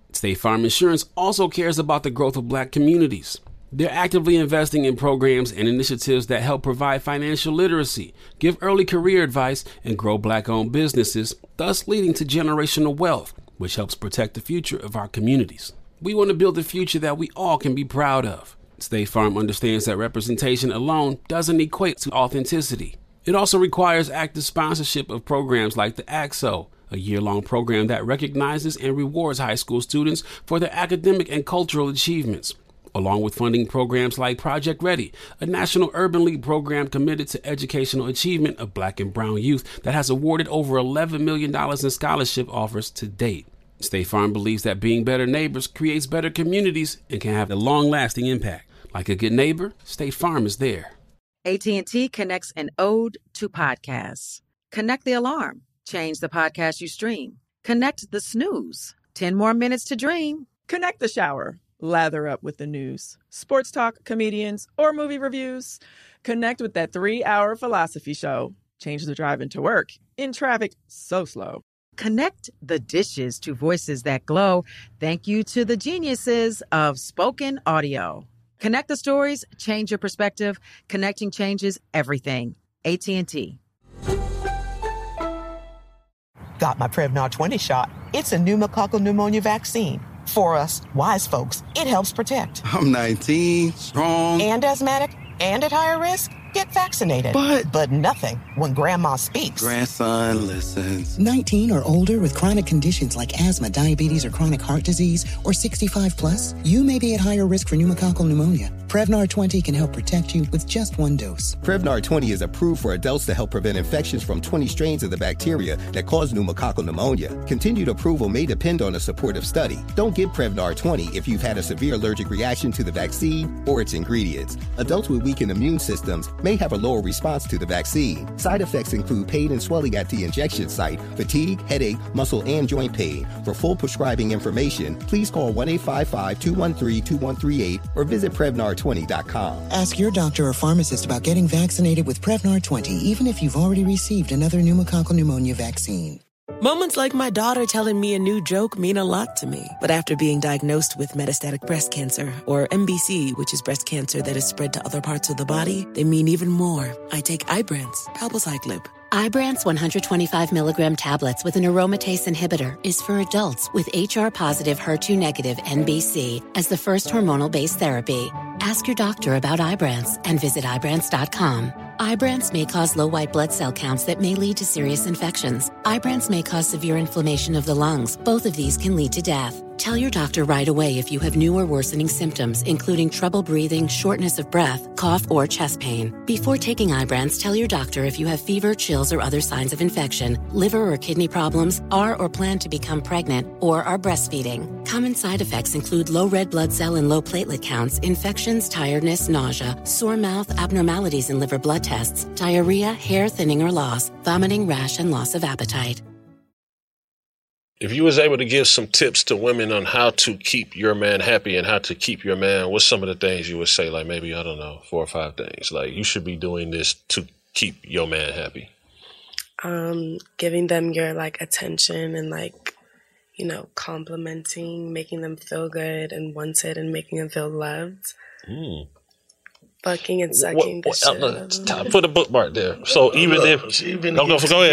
State Farm Insurance also cares about the growth of black communities. They're actively investing in programs and initiatives that help provide financial literacy, give early career advice, and grow black-owned businesses, thus leading to generational wealth, which helps protect the future of our communities. We want to build a future that we all can be proud of. State Farm understands that representation alone doesn't equate to authenticity. It also requires active sponsorship of programs like the AXO, a year-long program that recognizes and rewards high school students for their academic and cultural achievements, along with funding programs like Project Ready, a National Urban League program committed to educational achievement of black and brown youth that has awarded over $11 million in scholarship offers to date. State Farm believes that being better neighbors creates better communities and can have a long-lasting impact. Like a good neighbor, State Farm is there. AT&T connects an ode to podcasts. Connect the alarm. Change the podcast you stream. Connect the snooze. 10 more minutes to dream. Connect the shower. Lather up with the news, sports talk, comedians, or movie reviews. Connect with that 3-hour philosophy show. Change the drive into work in traffic so slow. Connect the dishes to voices that glow. Thank you to the geniuses of spoken audio. Connect the stories, change your perspective. Connecting changes everything. AT&T. Got my Prevnar 20 shot. It's a pneumococcal pneumonia vaccine. For us, wise folks, it helps protect. I'm 19, strong. And asthmatic, and at higher risk. Get vaccinated. But nothing when grandma speaks. Grandson listens. 19 or older with chronic conditions like asthma, diabetes, or chronic heart disease, or 65 plus, you may be at higher risk for pneumococcal pneumonia. Prevnar 20 can help protect you with just one dose. Prevnar 20 is approved for adults to help prevent infections from 20 strains of the bacteria that cause pneumococcal pneumonia. Continued approval may depend on a supportive study. Don't give Prevnar 20 if you've had a severe allergic reaction to the vaccine or its ingredients. Adults with weakened immune systems may have a lower response to the vaccine. Side effects include pain and swelling at the injection site, fatigue, headache, muscle, and joint pain. For full prescribing information, please call 1-855-213-2138 or visit Prevnar20.com. Ask your doctor or pharmacist about getting vaccinated with Prevnar 20, even if you've already received another pneumococcal pneumonia vaccine. Moments like my daughter telling me a new joke mean a lot to me. But after being diagnosed with metastatic breast cancer, or MBC, which is breast cancer that is spread to other parts of the body, they mean even more. I take Ibrance, palbociclib. Ibrance 125 milligram tablets with an aromatase inhibitor is for adults with HR-positive HER2-negative NBC as the first hormonal-based therapy. Ask your doctor about Ibrance and visit Ibrance.com. Ibrance may cause low white blood cell counts that may lead to serious infections. Ibrance may cause severe inflammation of the lungs. Both of these can lead to death. Tell your doctor right away if you have new or worsening symptoms, including trouble breathing, shortness of breath, cough, or chest pain. Before taking Ibrance, tell your doctor if you have fever, chills, or other signs of infection, liver or kidney problems, are or plan to become pregnant, or are breastfeeding. Common side effects include low red blood cell and low platelet counts, infections, tiredness, nausea, sore mouth, abnormalities in liver blood tests, diarrhea, hair thinning or loss, vomiting, rash, and loss of appetite. If you was able to give some tips to women on how to keep your man happy and how to keep your man, what's some of the things you would say? Like maybe, I don't know, 4 or 5 things. Like you should be doing this to keep your man happy. Giving them your attention and complimenting, making them feel good and wanted and making them feel loved. Fucking and sucking the shit. Put a bookmark there. So even if go ahead.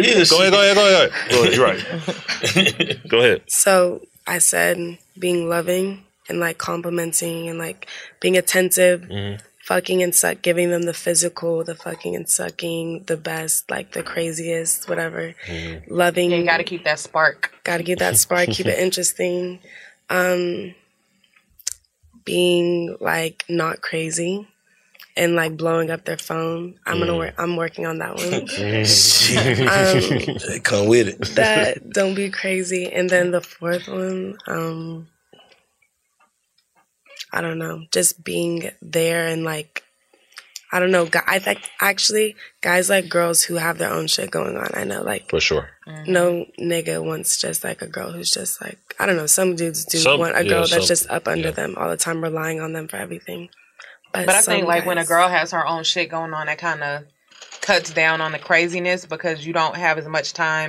You're right. Go ahead. So I said being loving and complimenting and being attentive, fucking and giving them the physical, the fucking and sucking, the best, the craziest, whatever. Loving. Yeah, you gotta keep that spark. Gotta keep that spark, keep it interesting. Being not crazy and blowing up their phone. I'm working on that one. Come with it. That don't be crazy. And then the fourth one, I don't know, just being there and I don't know. I think actually guys like girls who have their own shit going on. I know for sure. No nigga wants just a girl who's just I don't know. Some dudes want a girl that's just up under them all the time, relying on them for everything. But I think when a girl has her own shit going on, that kind of cuts down on the craziness because you don't have as much time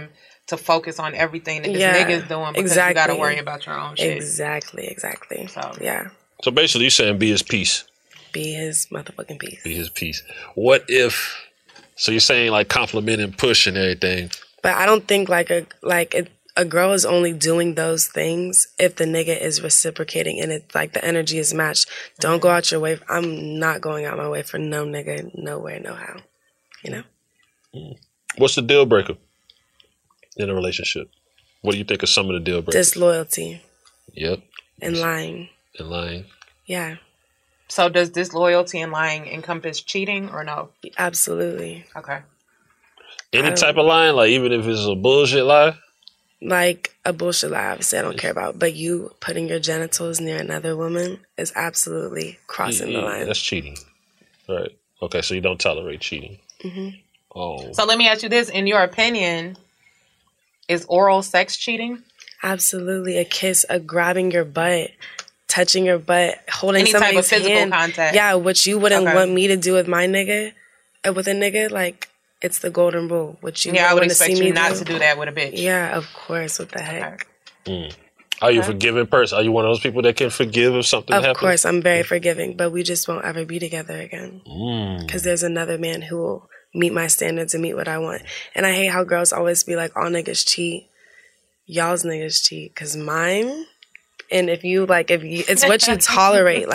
to focus on everything that this nigga's doing because you got to worry about your own shit. Exactly. So, yeah. So basically, you're saying be his peace. Be his motherfucking peace. Be his peace. What if? So you're saying like compliment and push and everything. But I don't think a girl is only doing those things if the nigga is reciprocating and it's like the energy is matched. Don't go out your way. I'm not going out my way for no nigga, nowhere, no how. You know? What's the deal breaker in a relationship? What do you think of some of the deal breakers? Disloyalty. Yep. And lying. Yeah. So does disloyalty and lying encompass cheating or no? Absolutely. Okay. Any type of lying, like even if it's a bullshit lie? Like a bullshit lie, obviously I don't care about. But you putting your genitals near another woman is absolutely crossing the line. That's cheating. Right. Okay, so you don't tolerate cheating. Mm-hmm. Oh. So let me ask you this. In your opinion, is oral sex cheating? Absolutely. A kiss, a grabbing your butt, touching your butt, holding any somebody's type of physical hand. contact. Yeah, which you wouldn't want me to do with my nigga, with a nigga, like, it's the golden rule. Which you I would want expect to see you me not to do that with a bitch. Yeah, of course. What the heck? Are you a forgiving person? Are you one of those people that can forgive if something happens? Of course, I'm very forgiving, but we just won't ever be together again. Because there's another man who will meet my standards and meet what I want. And I hate how girls always be like, all niggas cheat. Y'all's niggas cheat. Because mine, and if you, it's what you tolerate,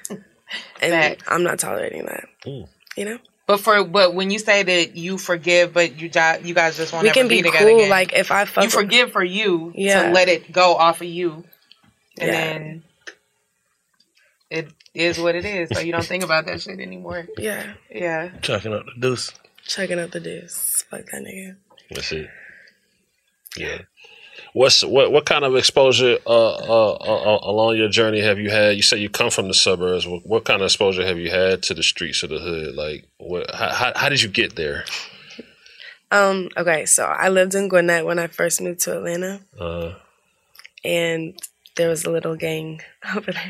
and I'm not tolerating that. You know? But when you say that you forgive, but you guys just won't ever be together cool. again. Like if I fuck, you forgive for you to let it go off of you, and then it is what it is. So you don't think about that shit anymore. Yeah. Chucking up the deuce. Fuck that nigga. That's it. Yeah. What kind of exposure along your journey have you had? You say you come from the suburbs. What kind of exposure have you had to the streets of the hood? Like, how did you get there? Okay, so I lived in Gwinnett when I first moved to Atlanta, and there was a little gang over there.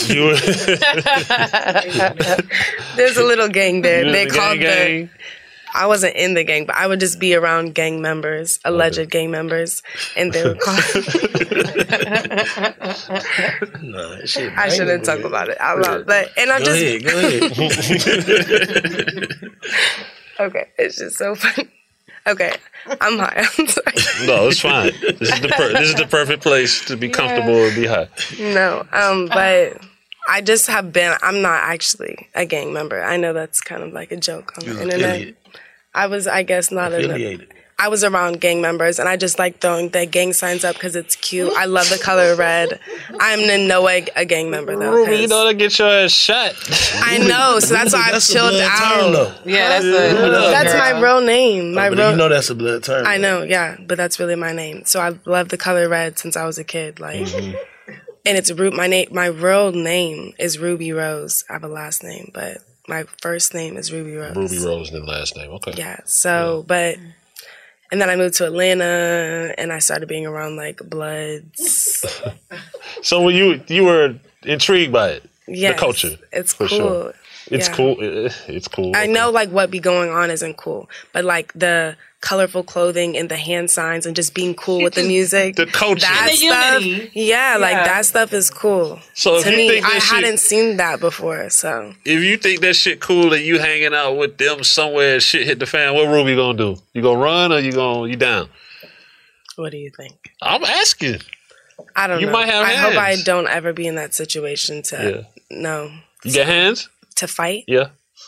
There's a little gang there. They called the. I wasn't in the gang, but I would just be around gang members, alleged gang members, and they would call. I shouldn't talk about it out loud, but Go ahead. Okay, it's just so funny. Okay, I'm high. I'm sorry. No, it's fine. This is the perfect place to be comfortable and be high. No, but I just have been. I'm not actually a gang member. I know that's kind of like a joke on the internet. I was, I guess, not affiliated. I was around gang members, and I just like throwing the gang signs up because it's cute. I love the color red. I'm in no way a gang member, though. Ruby, you know to get your ass shot. I know, so that's why I've chilled out. Yeah, that's my real name. You know that's a blood term. I know, yeah, but that's really my name. So I love the color red since I was a kid, like. And it's my real name is Ruby Rose. I have a last name, but my first name is Ruby Rose. Ruby Rose and the last name, okay. Yeah, so, but, and then I moved to Atlanta, and I started being around, like, Bloods. So when you were intrigued by it? Yes, the culture? It's for cool. Sure. It's cool. It's cool. I know, like, what be going on isn't cool, but, like, the colorful clothing and the hand signs and just being cool with the music. The culture. That the stuff, unity. yeah, like, that stuff is cool. So if to you me, think that I shit- hadn't seen that before, so. If you think that shit cool and you hanging out with them somewhere and shit hit the fan, what Ruby gonna do? You gonna run or you down? What do you think? I'm asking. I don't know. You might have I hope I hands. don't ever be in that situation to, no. You got hands? To fight? Yeah.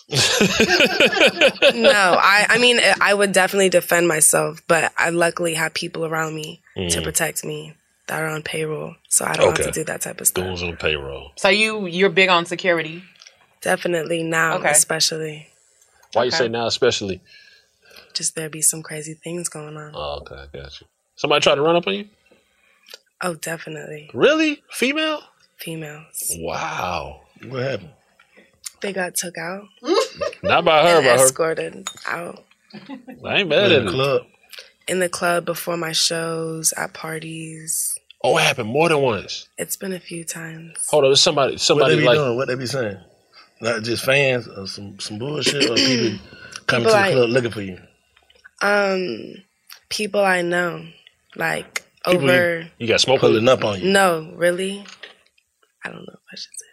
No, I mean, I would definitely defend myself, but I luckily have people around me to protect me that are on payroll, so I don't have to do that type of stuff. Those on payroll. So you're big on security? Definitely now, especially. Why you say now especially? Just there be some crazy things going on. Oh, okay, I got you. Somebody try to run up on you? Oh, definitely. Really? Female? Females. Wow. What happened? They got took out. Not by her, and by her. escorted out. I ain't mad at the it. club. In the club, before my shows, at parties. Oh, it happened more than once. It's been a few times. Hold on, there's somebody What they be like doing? What they be saying? Not just fans or some bullshit or people coming People to the club looking for you. People I know, like People over. You got smoke pulling up on you. No, really. I don't know if I should say.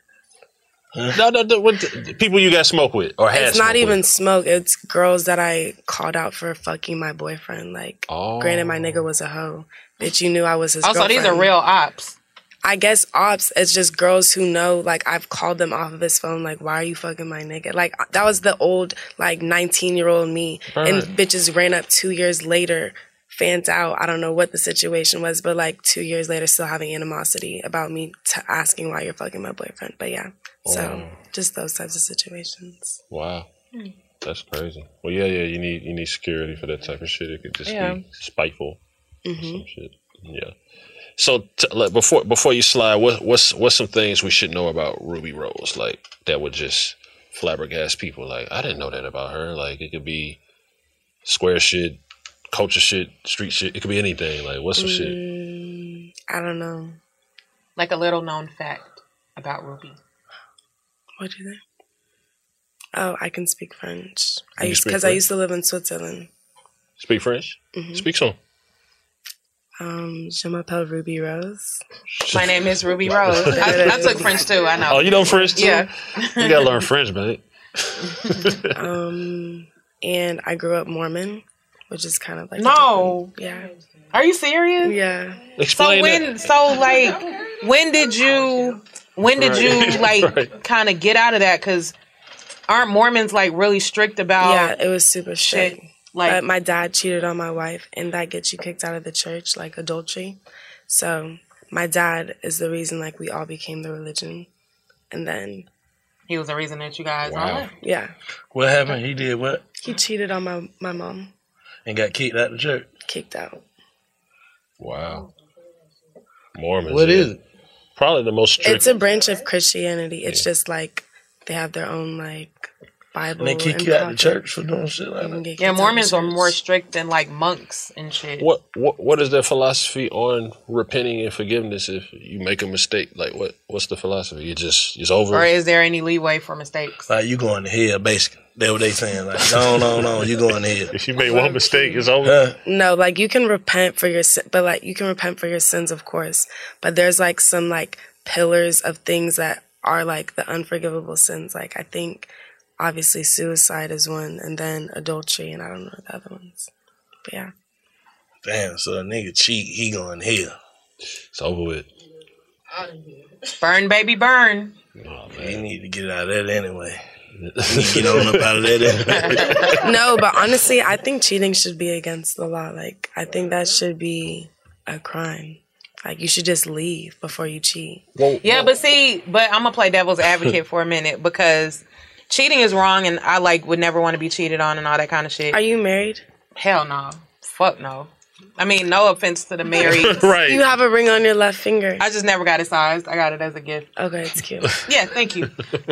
No, people you got smoke with or had It's not smoke even with. smoke. It's girls that I called out for fucking my boyfriend. Like, granted, my nigga was a hoe. Bitch, you knew I was his girlfriend. Also, these are real ops. I guess ops, it's just girls who know, like, I've called them off of his phone, like, why are you fucking my nigga? Like, that was the old, like, 19-year-old me. Right. And bitches ran up 2 years later, fans out. I don't know what the situation was, but, like, 2 years later, still having animosity about me asking why you're fucking my boyfriend. But, yeah. So, just those types of situations. Wow. That's crazy. Well, yeah, you need security for that type of shit. It could just be spiteful. Some shit. Yeah. So before you slide, what's some things we should know about Rubi Rose, like that would just flabbergast people? Like, I didn't know that about her. Like, it could be square shit, culture shit, street shit. It could be anything. Like, what's some shit? I don't know. Like a little known fact about Rubi. What do you think? Oh, I can speak French. I used to live in Switzerland. Speak French? Mm-hmm. Speak some. Je m'appelle Rubi Rose. My name is Rubi Rose. I took French too, I know. Oh, you know French too? Yeah. You gotta learn French, man. And I grew up Mormon, which is kind of like Yeah. Are you serious? Yeah. Explain when did you like kind of get out of that? Because aren't Mormons like really strict about? Yeah, it was super strict. Shit. Like, but my dad cheated on my wife, and that gets you kicked out of the church, like adultery. So my dad is the reason, like, we all became the religion, and then he was the reason that you guys all Yeah. What happened? He did what? He cheated on my mom. And got kicked out of the church. Kicked out. Wow. Mormons. What is it? Probably the most strict. It's a branch of Christianity. It's just like they have their own like Bible. And they kick you out of the church for doing shit like that. Yeah, Mormons are more strict than like monks and shit. What is their philosophy on repenting and forgiveness if you make a mistake? Like, what's the philosophy? It's over. Or is there any leeway for mistakes? Like, you going to hell, basically. That's what they saying. Like, no, you going to hell. If you make one mistake, it's over. No, like you can repent for your but like you can repent for your sins, of course. But there's like some like pillars of things that are like the unforgivable sins. Like I think obviously suicide is one, and then adultery, and I don't know the other ones. But yeah. Damn, so a nigga cheat, he going to hell. It's over with. Burn, baby, burn. Oh, you need to get out of that anyway. Get on up out of that. No, but honestly, I think cheating should be against the law. Like, I think that should be a crime. Like, you should just leave before you cheat. But I'm gonna play devil's advocate for a minute because cheating is wrong, and I like would never want to be cheated on and all that kind of shit. Are you married? Hell no. Fuck no. I mean, no offense to the married. Right. You have a ring on your left finger. I just never got it sized. I got it as a gift. Okay, it's cute. Yeah, thank you. But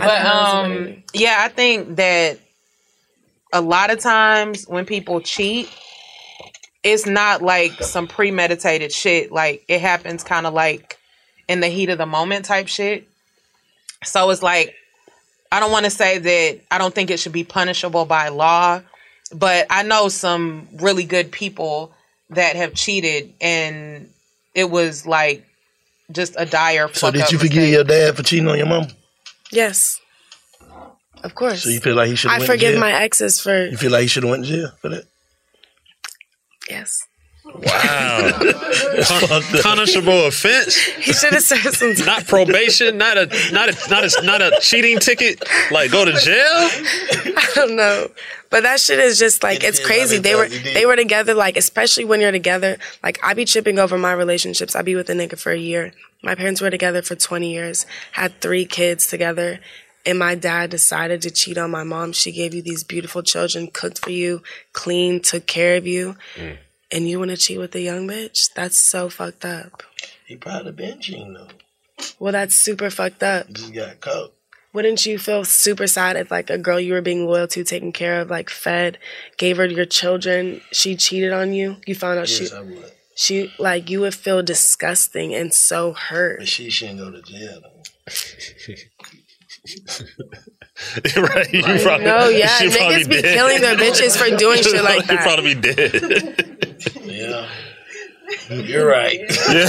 I think that a lot of times when people cheat, it's not like some premeditated shit. Like, it happens kind of like in the heat of the moment type shit. So it's like, I don't want to say that I don't think it should be punishable by law, but I know some really good people that have cheated, and it was like just a dire fuck up. So did you forgive your dad for cheating on your mom? Yes. Of course. So you feel like he should have I went to forgive jail? my exes for... You feel like he should have went to jail for that? Yes. Wow. Punishable offense. He should have served some time. Not probation, not a cheating ticket. Like, go to jail? I don't know. But that shit is just like, it's crazy. They were together, like, especially when you're together. Like, I be tripping over my relationships. I be with a nigga for a year. My parents were together for 20 years, had 3 kids together. And my dad decided to cheat on my mom. She gave you these beautiful children, cooked for you, cleaned, took care of you. And you want to cheat with a young bitch? That's so fucked up. He probably been cheating, though. Well, that's super fucked up. Just got caught. Wouldn't you feel super sad if, like, a girl you were being loyal to, taken care of, like, fed, gave her your children, she cheated on you? You found out I would. she, like, you would feel disgusting and so hurt. But she shouldn't go to jail, though. Right? You probably, niggas be killing their bitches for doing shit like that. You probably be dead. Yeah. You're right.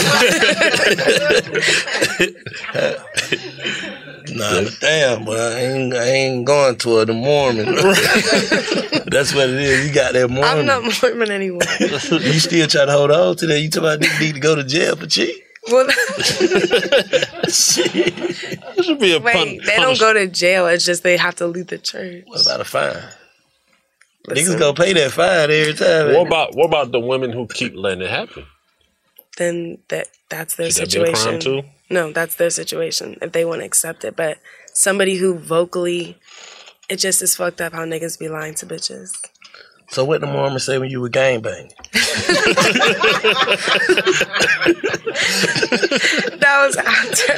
Nah, but damn, boy, I ain't going to her the Mormon. That's what it is. You got that Mormon. I'm not Mormon anymore. You still try to hold on to that? You talking about niggas need to go to jail for cheating? Well, This should be a wait, they don't go to jail. It's just they have to leave the church. What about a fine? Niggas gonna pay that fine every time. What about the women who keep letting it happen? Then that's their Should that situation. be a crime too? No, that's their situation if they want to accept it. But somebody who vocally, it just is fucked up how niggas be lying to bitches. So what the Mormons say when you were gangbanging? That was after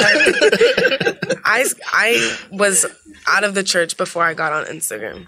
I was out of the church before I got on Instagram.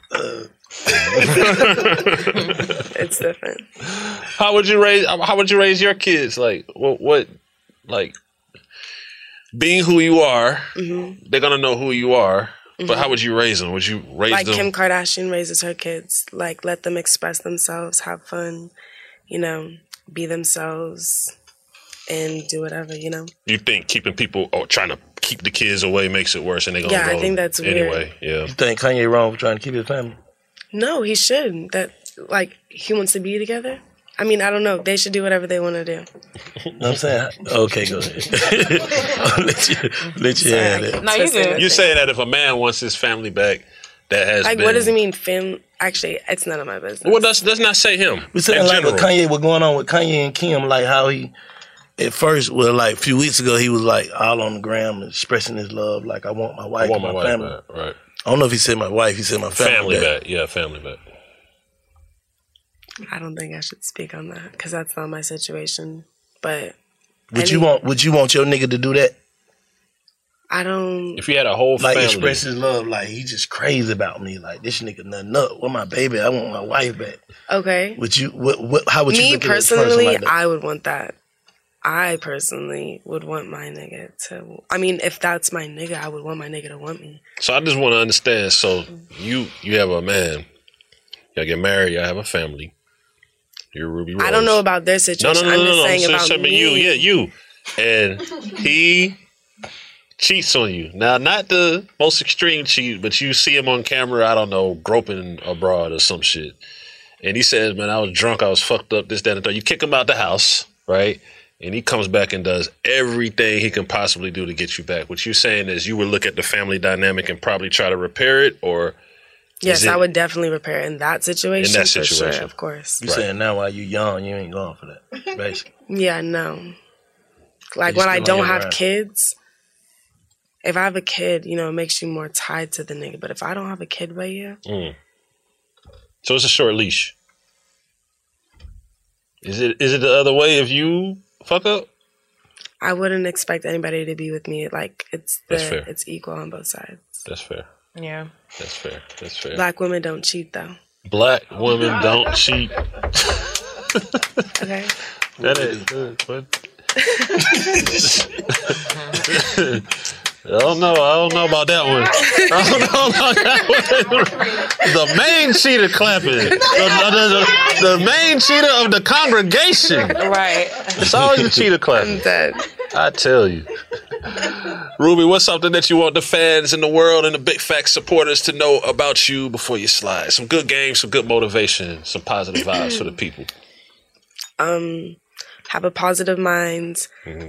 It's different. How would you raise your kids? Like what like being who you are, they're gonna know who you are. But how would you raise them? Would you raise like them? Kim Kardashian raises her kids. Like, let them express themselves, have fun, be themselves, and do whatever, You think keeping people or trying to keep the kids away makes it worse, and they're gonna go I think that's weird. anyway. Yeah. You think Kanye wrong for trying to keep his family? No, he should. He wants to be together. I mean, I don't know. They should do whatever they want to do. You know what I'm saying? Okay, go ahead. I'll let you have it. No, you good. You saying that if a man wants his family back, that has Like, been... what does it mean, fam? Actually, it's none of my business. Well, let's not say him. We saying like what Kanye, what's going on with Kanye and Kim, like how he, at first, like a few weeks ago, he was like all on the gram expressing his love, like I want my wife and my family. Back. Right. I don't know if he said my wife, he said my family back. Yeah, family back. I don't think I should speak on that because that's not my situation. But Would you want your nigga to do that? I don't. If you had a whole like family, express his love, like he just crazy about me, like this nigga nothing up. With my baby, I want my wife back. Okay. Would you? How would you? Me look at a person personally, like that? I would want that. I personally would want my nigga to. I mean, if that's my nigga, I would want my nigga to want me. So I just want to understand. So you have a man, y'all get married, y'all have a family. You're Ruby Rose. I don't know about their situation. I'm just saying about me. You. And he cheats on you. Now, not the most extreme cheat, but you see him on camera, I don't know, groping abroad or some shit. And he says, man, I was drunk, I was fucked up, this, that, and the third. You kick him out the house, right? And he comes back and does everything he can possibly do to get you back. What you're saying is you would look at the family dynamic and probably try to repair it, or... Yes, I would definitely repair in that situation. In that situation. For sure, of course. You saying now while you young, you ain't going for that, basically. Yeah, no. Like when I don't have kids, if I have a kid, it makes you more tied to the nigga. But if I don't have a kid right here. So it's a short leash. Is it the other way if you fuck up? I wouldn't expect anybody to be with me. Like That's fair. It's equal on both sides. That's fair. Yeah. That's fair. That's fair. Black women don't cheat though. Black women don't cheat. Okay. That is good, but I don't know about that one. I don't know about that one. The main cheater clapping. The main cheater of the congregation. Right. It's always the cheater clapping. I'm dead. I tell you. Ruby, what's something that you want the fans in the world and the Big Facts supporters to know about you before you slide? Some good games, some good motivation, some positive vibes for the people. Have a positive mind.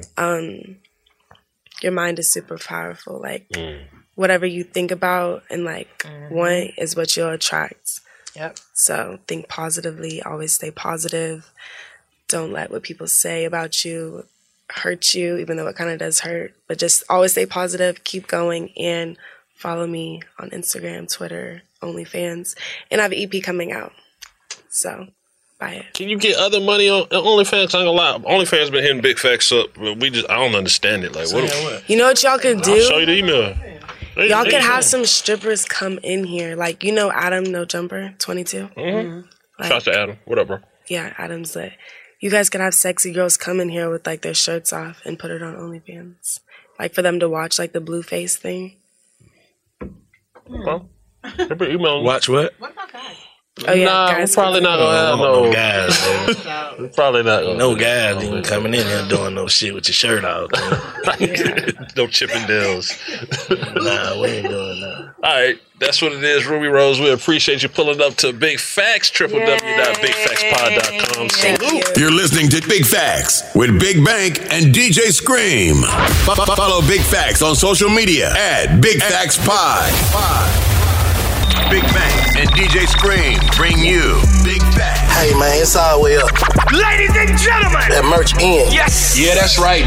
Your mind is super powerful. Like whatever you think about and want is what you'll attract. Yep. So think positively. Always stay positive. Don't let what people say about you hurt you, even though it kind of does hurt. But just always stay positive. Keep going and follow me on Instagram, Twitter, OnlyFans, and I have an EP coming out. So. Buy it. Can you get other money on OnlyFans? I ain't gonna lie. OnlyFans been hitting Big Facts up, but I don't understand it. Like, what? You know what y'all could do? I'll show you the email. Y'all could have some strippers come in here. Like, Adam No Jumper, 22? Shout out to Adam. What up, bro? Yeah, Adam's lit. You guys could have sexy girls come in here with, their shirts off and put it on OnlyFans. For them to watch, the blue face thing. Email. Watch what? Oh, yeah, nah, we're guys. probably not gonna have no guys. We're probably not gonna No guys even coming in here doing no shit with your shirt out. no Chippendales. Nah, we ain't doing that. All right, that's what it is, Ruby Rose. We appreciate you pulling up to Big Facts, www.bigfactspod.com. Salute. You're listening to Big Facts with Big Bank and DJ Scream. Follow Big Facts on social media at Big Facts Pod. Big Bank and DJ Scream bring you Big Facts. Hey man, it's all the way up. Ladies and gentlemen, That merch in. yes, Yeah, that's right.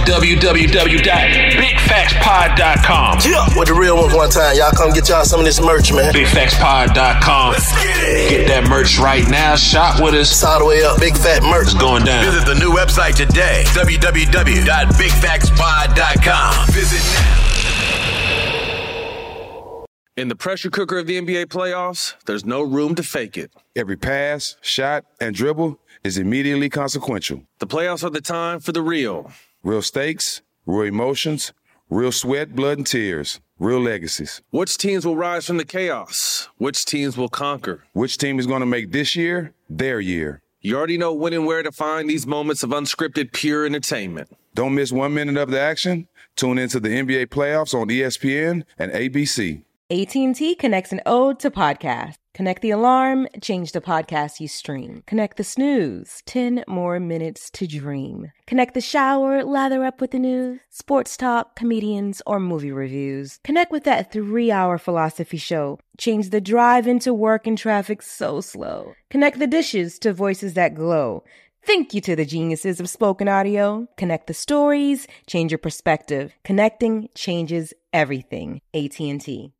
www.bigfactspod.com. Yeah, with the real ones one time. Y'all come get y'all some of this merch, man. Bigfactspod.com. Get that merch right now. Shop with us. It's all the way up. Big fat merch. It's going down. Visit the new website today, www.bigfactspod.com. Visit now. In the pressure cooker of the NBA playoffs, there's no room to fake it. Every pass, shot, and dribble is immediately consequential. The playoffs are the time for the real. Real stakes, real emotions, real sweat, blood, and tears, real legacies. Which teams will rise from the chaos? Which teams will conquer? Which team is going to make this year their year? You already know when and where to find these moments of unscripted, pure entertainment. Don't miss 1 minute of the action. Tune into the NBA playoffs on ESPN and ABC. AT&T connects an ode to podcast. Connect the alarm, change the podcast you stream. Connect the snooze, 10 more minutes to dream. Connect the shower, lather up with the news, sports talk, comedians, or movie reviews. Connect with that 3-hour philosophy show. Change the drive into work and traffic so slow. Connect the dishes to voices that glow. Thank you to the geniuses of spoken audio. Connect the stories, change your perspective. Connecting changes everything. AT&T.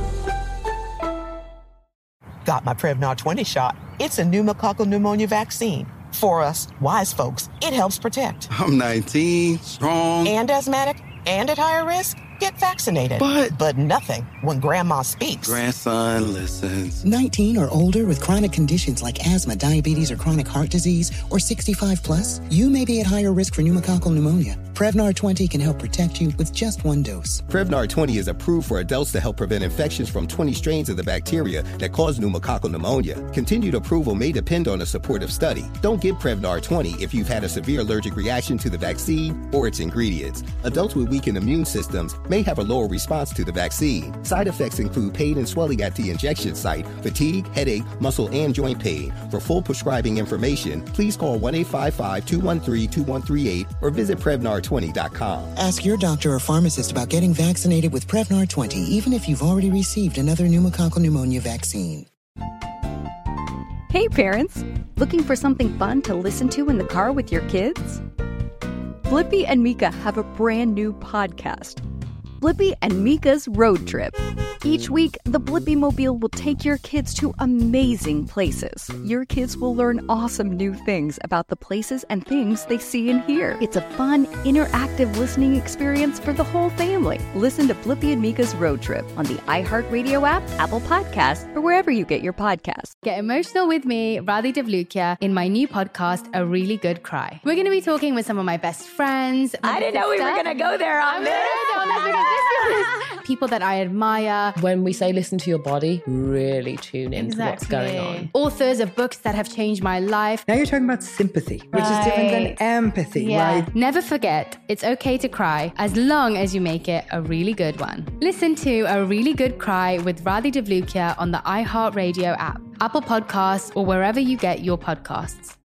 Got my Prevnar 20 shot. It's a pneumococcal pneumonia vaccine. For us, wise folks, it helps protect. I'm 19, strong. And asthmatic, and at higher risk? Get vaccinated. But nothing when grandma speaks. Grandson listens. 19 or older with chronic conditions like asthma, diabetes, or chronic heart disease, or 65 plus, you may be at higher risk for pneumococcal pneumonia. Prevnar 20 can help protect you with just one dose. Prevnar 20 is approved for adults to help prevent infections from 20 strains of the bacteria that cause pneumococcal pneumonia. Continued approval may depend on a supportive study. Don't give Prevnar 20 if you've had a severe allergic reaction to the vaccine or its ingredients. Adults with weakened immune systems may have a lower response to the vaccine. Side effects include pain and swelling at the injection site, fatigue, headache, muscle, and joint pain. For full prescribing information, please call 1-855-213-2138 or visit Prevnar20.com. Ask your doctor or pharmacist about getting vaccinated with Prevnar 20, even if you've already received another pneumococcal pneumonia vaccine. Hey parents, looking for something fun to listen to in the car with your kids? Blippi and Mika have a brand new podcast, Blippi and Mika's Road Trip. Each week, the Blippi Mobile will take your kids to amazing places. Your kids will learn awesome new things about the places and things they see and hear. It's a fun, interactive listening experience for the whole family. Listen to Blippi and Mika's Road Trip on the iHeartRadio app, Apple Podcasts, or wherever you get your podcasts. Get emotional with me, Radhi Devlukia, in my new podcast, A Really Good Cry. We're going to be talking with some of my best friends. I didn't know we were going to go there on this. People that I admire. When we say listen to your body, really tune in to what's going on. Authors of books that have changed my life. Now you're talking about sympathy, which is different than empathy, right? Never forget, it's okay to cry as long as you make it a really good one. Listen to A Really Good Cry with Radhi Devlukia on the iHeartRadio app, Apple Podcasts, or wherever you get your podcasts.